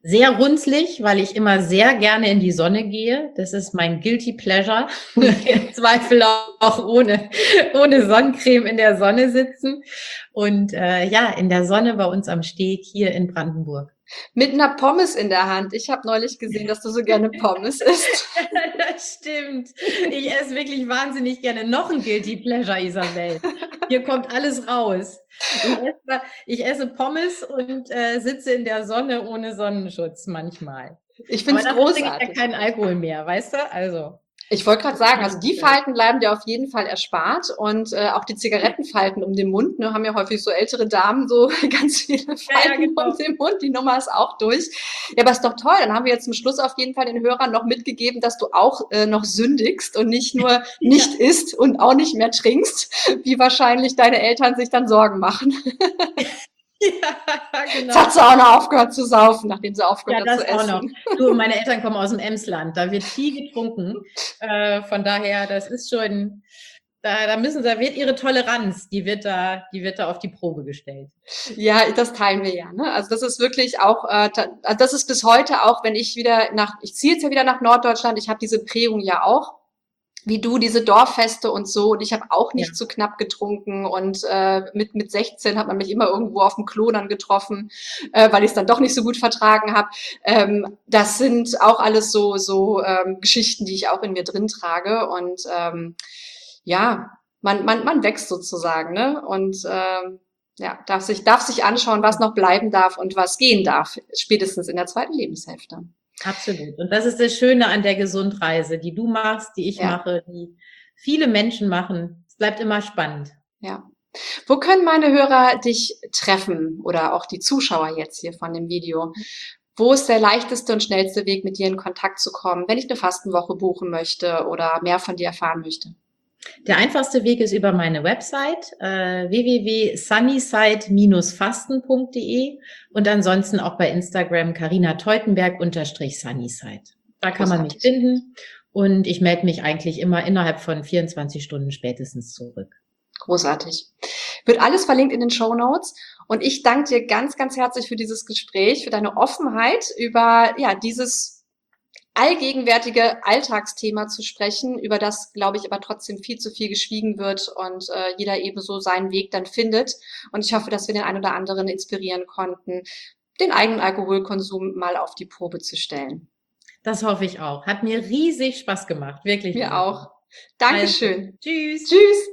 sehr runzlig, weil ich immer sehr gerne in die Sonne gehe. Das ist mein Guilty Pleasure. Im Zweifel auch ohne Sonnencreme in der Sonne sitzen. Und in der Sonne bei uns am Steg hier in Brandenburg. Mit einer Pommes in der Hand. Ich habe neulich gesehen, dass du so gerne Pommes isst. Das stimmt. Ich esse wirklich wahnsinnig gerne. Noch ein Guilty Pleasure, Isabel. Hier kommt alles raus. Ich esse Pommes und sitze in der Sonne ohne Sonnenschutz manchmal. Ich finde es großartig. Aber da trinke ich ja keinen Alkohol mehr, weißt du? Also. Ich wollte gerade sagen, also die Falten bleiben dir auf jeden Fall erspart und auch die Zigarettenfalten um den Mund, ne, haben ja häufig so ältere Damen so ganz viele Falten um den Mund, die Nummer ist auch durch. Ja, aber ist doch toll, dann haben wir jetzt zum Schluss auf jeden Fall den Hörern noch mitgegeben, dass du auch noch sündigst und nicht nur nicht isst und auch nicht mehr trinkst, wie wahrscheinlich deine Eltern sich dann Sorgen machen. Ja, genau. Jetzt hat sie auch noch aufgehört zu saufen, nachdem sie aufgehört hat zu essen. Auch noch. Du, meine Eltern kommen aus dem Emsland, da wird viel getrunken. Von daher, das ist schon, da wird ihre Toleranz, die wird da auf die Probe gestellt. Ja, das teilen wir ja, ne? Also das ist wirklich auch, das ist bis heute auch, wenn ich ziehe jetzt ja wieder nach Norddeutschland, ich habe diese Prägung ja auch, wie du, diese Dorffeste und so. Und ich habe auch nicht zu knapp getrunken. Und mit 16 hat man mich immer irgendwo auf dem Klo dann getroffen, weil ich es dann doch nicht so gut vertragen habe. Das sind auch alles so Geschichten, die ich auch in mir drin trage. Und man wächst sozusagen, ne? Und darf sich anschauen, was noch bleiben darf und was gehen darf, spätestens in der zweiten Lebenshälfte. Absolut. Und das ist das Schöne an der Gesundreise, die du machst, die ich mache, die viele Menschen machen. Es bleibt immer spannend. Ja. Wo können meine Hörer dich treffen oder auch die Zuschauer jetzt hier von dem Video? Wo ist der leichteste und schnellste Weg, mit dir in Kontakt zu kommen, wenn ich eine Fastenwoche buchen möchte oder mehr von dir erfahren möchte? Der einfachste Weg ist über meine Website www.sunnyside-fasten.de und ansonsten auch bei Instagram Carina Teutenberg_Sunnyside. Da kann man mich finden und ich melde mich eigentlich immer innerhalb von 24 Stunden spätestens zurück. Großartig. Wird alles verlinkt in den Shownotes und ich danke dir ganz, ganz herzlich für dieses Gespräch, für deine Offenheit über dieses allgegenwärtige Alltagsthema zu sprechen, über das, glaube ich, aber trotzdem viel zu viel geschwiegen wird und jeder eben so seinen Weg dann findet. Und ich hoffe, dass wir den einen oder anderen inspirieren konnten, den eigenen Alkoholkonsum mal auf die Probe zu stellen. Das hoffe ich auch. Hat mir riesig Spaß gemacht, wirklich. Mir auch. Dankeschön. Also, tschüss. Tschüss.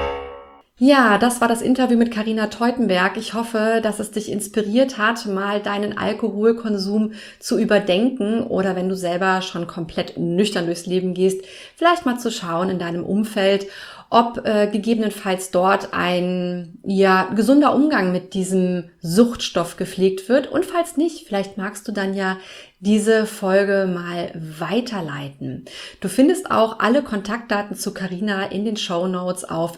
Ja, das war das Interview mit Carina Teutenberg. Ich hoffe, dass es dich inspiriert hat, mal deinen Alkoholkonsum zu überdenken oder wenn du selber schon komplett nüchtern durchs Leben gehst, vielleicht mal zu schauen in deinem Umfeld, ob gegebenenfalls dort ein gesunder Umgang mit diesem Suchtstoff gepflegt wird. Und falls nicht, vielleicht magst du dann ja diese Folge mal weiterleiten. Du findest auch alle Kontaktdaten zu Carina in den Shownotes auf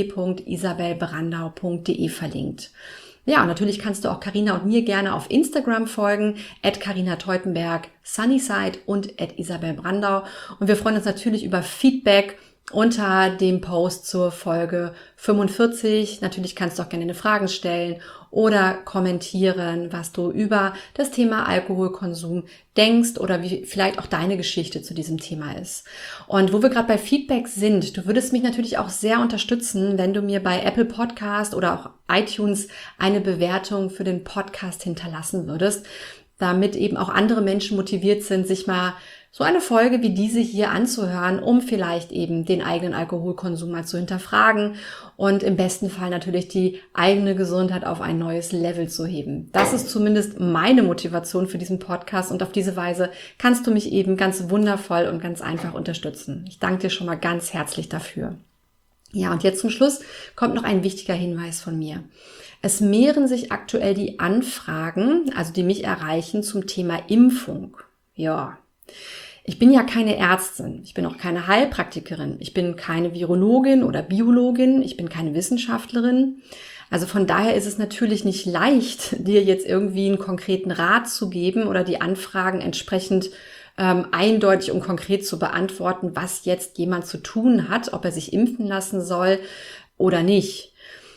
www.isabelbrandau.de verlinkt. Ja, und natürlich kannst du auch Carina und mir gerne auf Instagram folgen, @Carina Teutenberg, Sunnyside und @IsabelBrandau. Und wir freuen uns natürlich über Feedback unter dem Post zur Folge 45. Natürlich kannst du auch gerne eine Frage stellen oder kommentieren, was du über das Thema Alkoholkonsum denkst oder wie vielleicht auch deine Geschichte zu diesem Thema ist. Und wo wir gerade bei Feedback sind, du würdest mich natürlich auch sehr unterstützen, wenn du mir bei Apple Podcast oder auch iTunes eine Bewertung für den Podcast hinterlassen würdest, damit eben auch andere Menschen motiviert sind, sich mal so eine Folge wie diese hier anzuhören, um vielleicht eben den eigenen Alkoholkonsum mal zu hinterfragen und im besten Fall natürlich die eigene Gesundheit auf ein neues Level zu heben. Das ist zumindest meine Motivation für diesen Podcast und auf diese Weise kannst du mich eben ganz wundervoll und ganz einfach unterstützen. Ich danke dir schon mal ganz herzlich dafür. Ja, und jetzt zum Schluss kommt noch ein wichtiger Hinweis von mir. Es mehren sich aktuell die Anfragen, also die mich erreichen, zum Thema Impfung. Ja. Ich bin ja keine Ärztin, ich bin auch keine Heilpraktikerin, ich bin keine Virologin oder Biologin, ich bin keine Wissenschaftlerin. Also von daher ist es natürlich nicht leicht, dir jetzt irgendwie einen konkreten Rat zu geben oder die Anfragen entsprechend eindeutig und konkret zu beantworten, was jetzt jemand zu tun hat, ob er sich impfen lassen soll oder nicht.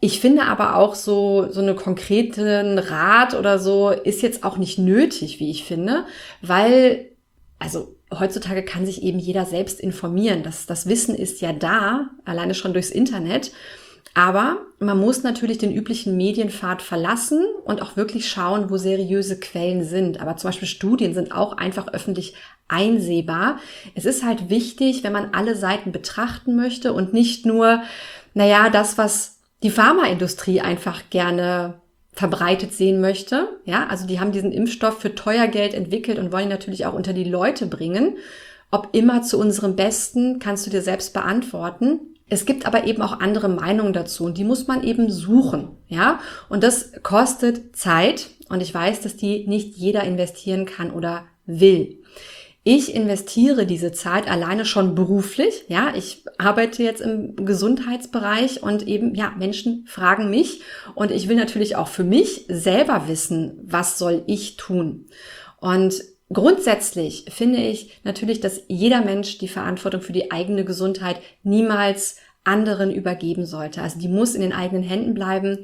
Ich finde aber auch so einen konkreten Rat oder so ist jetzt auch nicht nötig, wie ich finde, weil, also heutzutage kann sich eben jeder selbst informieren. Das Wissen ist ja da, alleine schon durchs Internet. Aber man muss natürlich den üblichen Medienpfad verlassen und auch wirklich schauen, wo seriöse Quellen sind. Aber zum Beispiel Studien sind auch einfach öffentlich einsehbar. Es ist halt wichtig, wenn man alle Seiten betrachten möchte und nicht nur, das, was die Pharmaindustrie einfach gerne verbreitet sehen möchte. Ja, also die haben diesen Impfstoff für teuer Geld entwickelt und wollen ihn natürlich auch unter die Leute bringen. Ob immer zu unserem Besten, kannst du dir selbst beantworten. Es gibt aber eben auch andere Meinungen dazu und die muss man eben suchen, ja. Und das kostet Zeit und ich weiß, dass die nicht jeder investieren kann oder will. Ich investiere diese Zeit alleine schon beruflich, ja. Ich arbeite jetzt im Gesundheitsbereich und eben, Menschen fragen mich und ich will natürlich auch für mich selber wissen, was soll ich tun? Und grundsätzlich finde ich natürlich, dass jeder Mensch die Verantwortung für die eigene Gesundheit niemals anderen übergeben sollte. Also die muss in den eigenen Händen bleiben.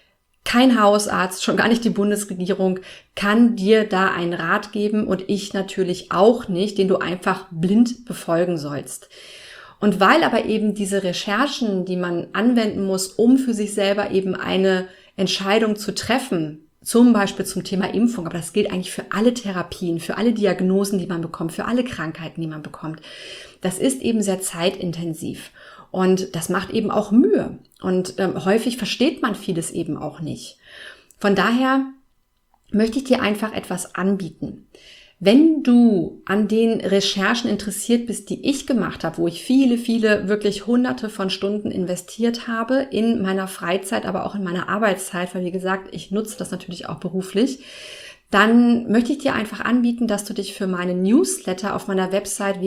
Kein Hausarzt, schon gar nicht die Bundesregierung, kann dir da einen Rat geben und ich natürlich auch nicht, den du einfach blind befolgen sollst. Und weil aber eben diese Recherchen, die man anwenden muss, um für sich selber eben eine Entscheidung zu treffen, zum Beispiel zum Thema Impfung, aber das gilt eigentlich für alle Therapien, für alle Diagnosen, die man bekommt, für alle Krankheiten, die man bekommt. Das ist eben sehr zeitintensiv und das macht eben auch Mühe und häufig versteht man vieles eben auch nicht. Von daher möchte ich dir einfach etwas anbieten. Wenn du an den Recherchen interessiert bist, die ich gemacht habe, wo ich viele, wirklich hunderte von Stunden investiert habe in meiner Freizeit, aber auch in meiner Arbeitszeit, weil wie gesagt, ich nutze das natürlich auch beruflich, dann möchte ich dir einfach anbieten, dass du dich für meinen Newsletter auf meiner Website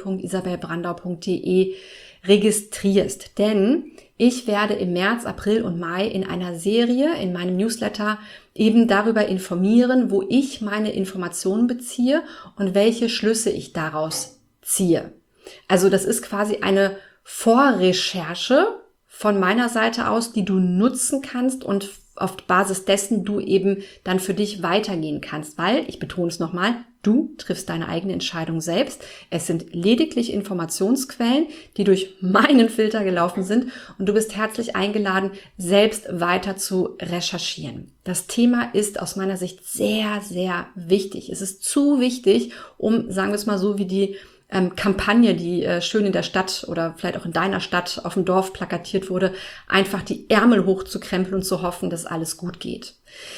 www.isabelbrandau.de registrierst. Denn ich werde im März, April und Mai in einer Serie, in meinem Newsletter, eben darüber informieren, wo ich meine Informationen beziehe und welche Schlüsse ich daraus ziehe. Also das ist quasi eine Vorrecherche von meiner Seite aus, die du nutzen kannst und auf Basis dessen du eben dann für dich weitergehen kannst, weil, ich betone es nochmal, du triffst deine eigene Entscheidung selbst. Es sind lediglich Informationsquellen, die durch meinen Filter gelaufen sind und du bist herzlich eingeladen, selbst weiter zu recherchieren. Das Thema ist aus meiner Sicht sehr, sehr wichtig. Es ist zu wichtig, um, sagen wir es mal so, wie die Kampagne, die schön in der Stadt oder vielleicht auch in deiner Stadt auf dem Dorf plakatiert wurde, einfach die Ärmel hochzukrempeln und zu hoffen, dass alles gut geht.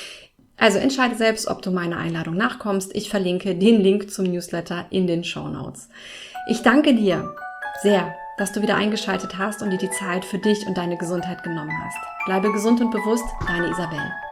Also entscheide selbst, ob du meiner Einladung nachkommst. Ich verlinke den Link zum Newsletter in den Shownotes. Ich danke dir sehr, dass du wieder eingeschaltet hast und dir die Zeit für dich und deine Gesundheit genommen hast. Bleibe gesund und bewusst, deine Isabel.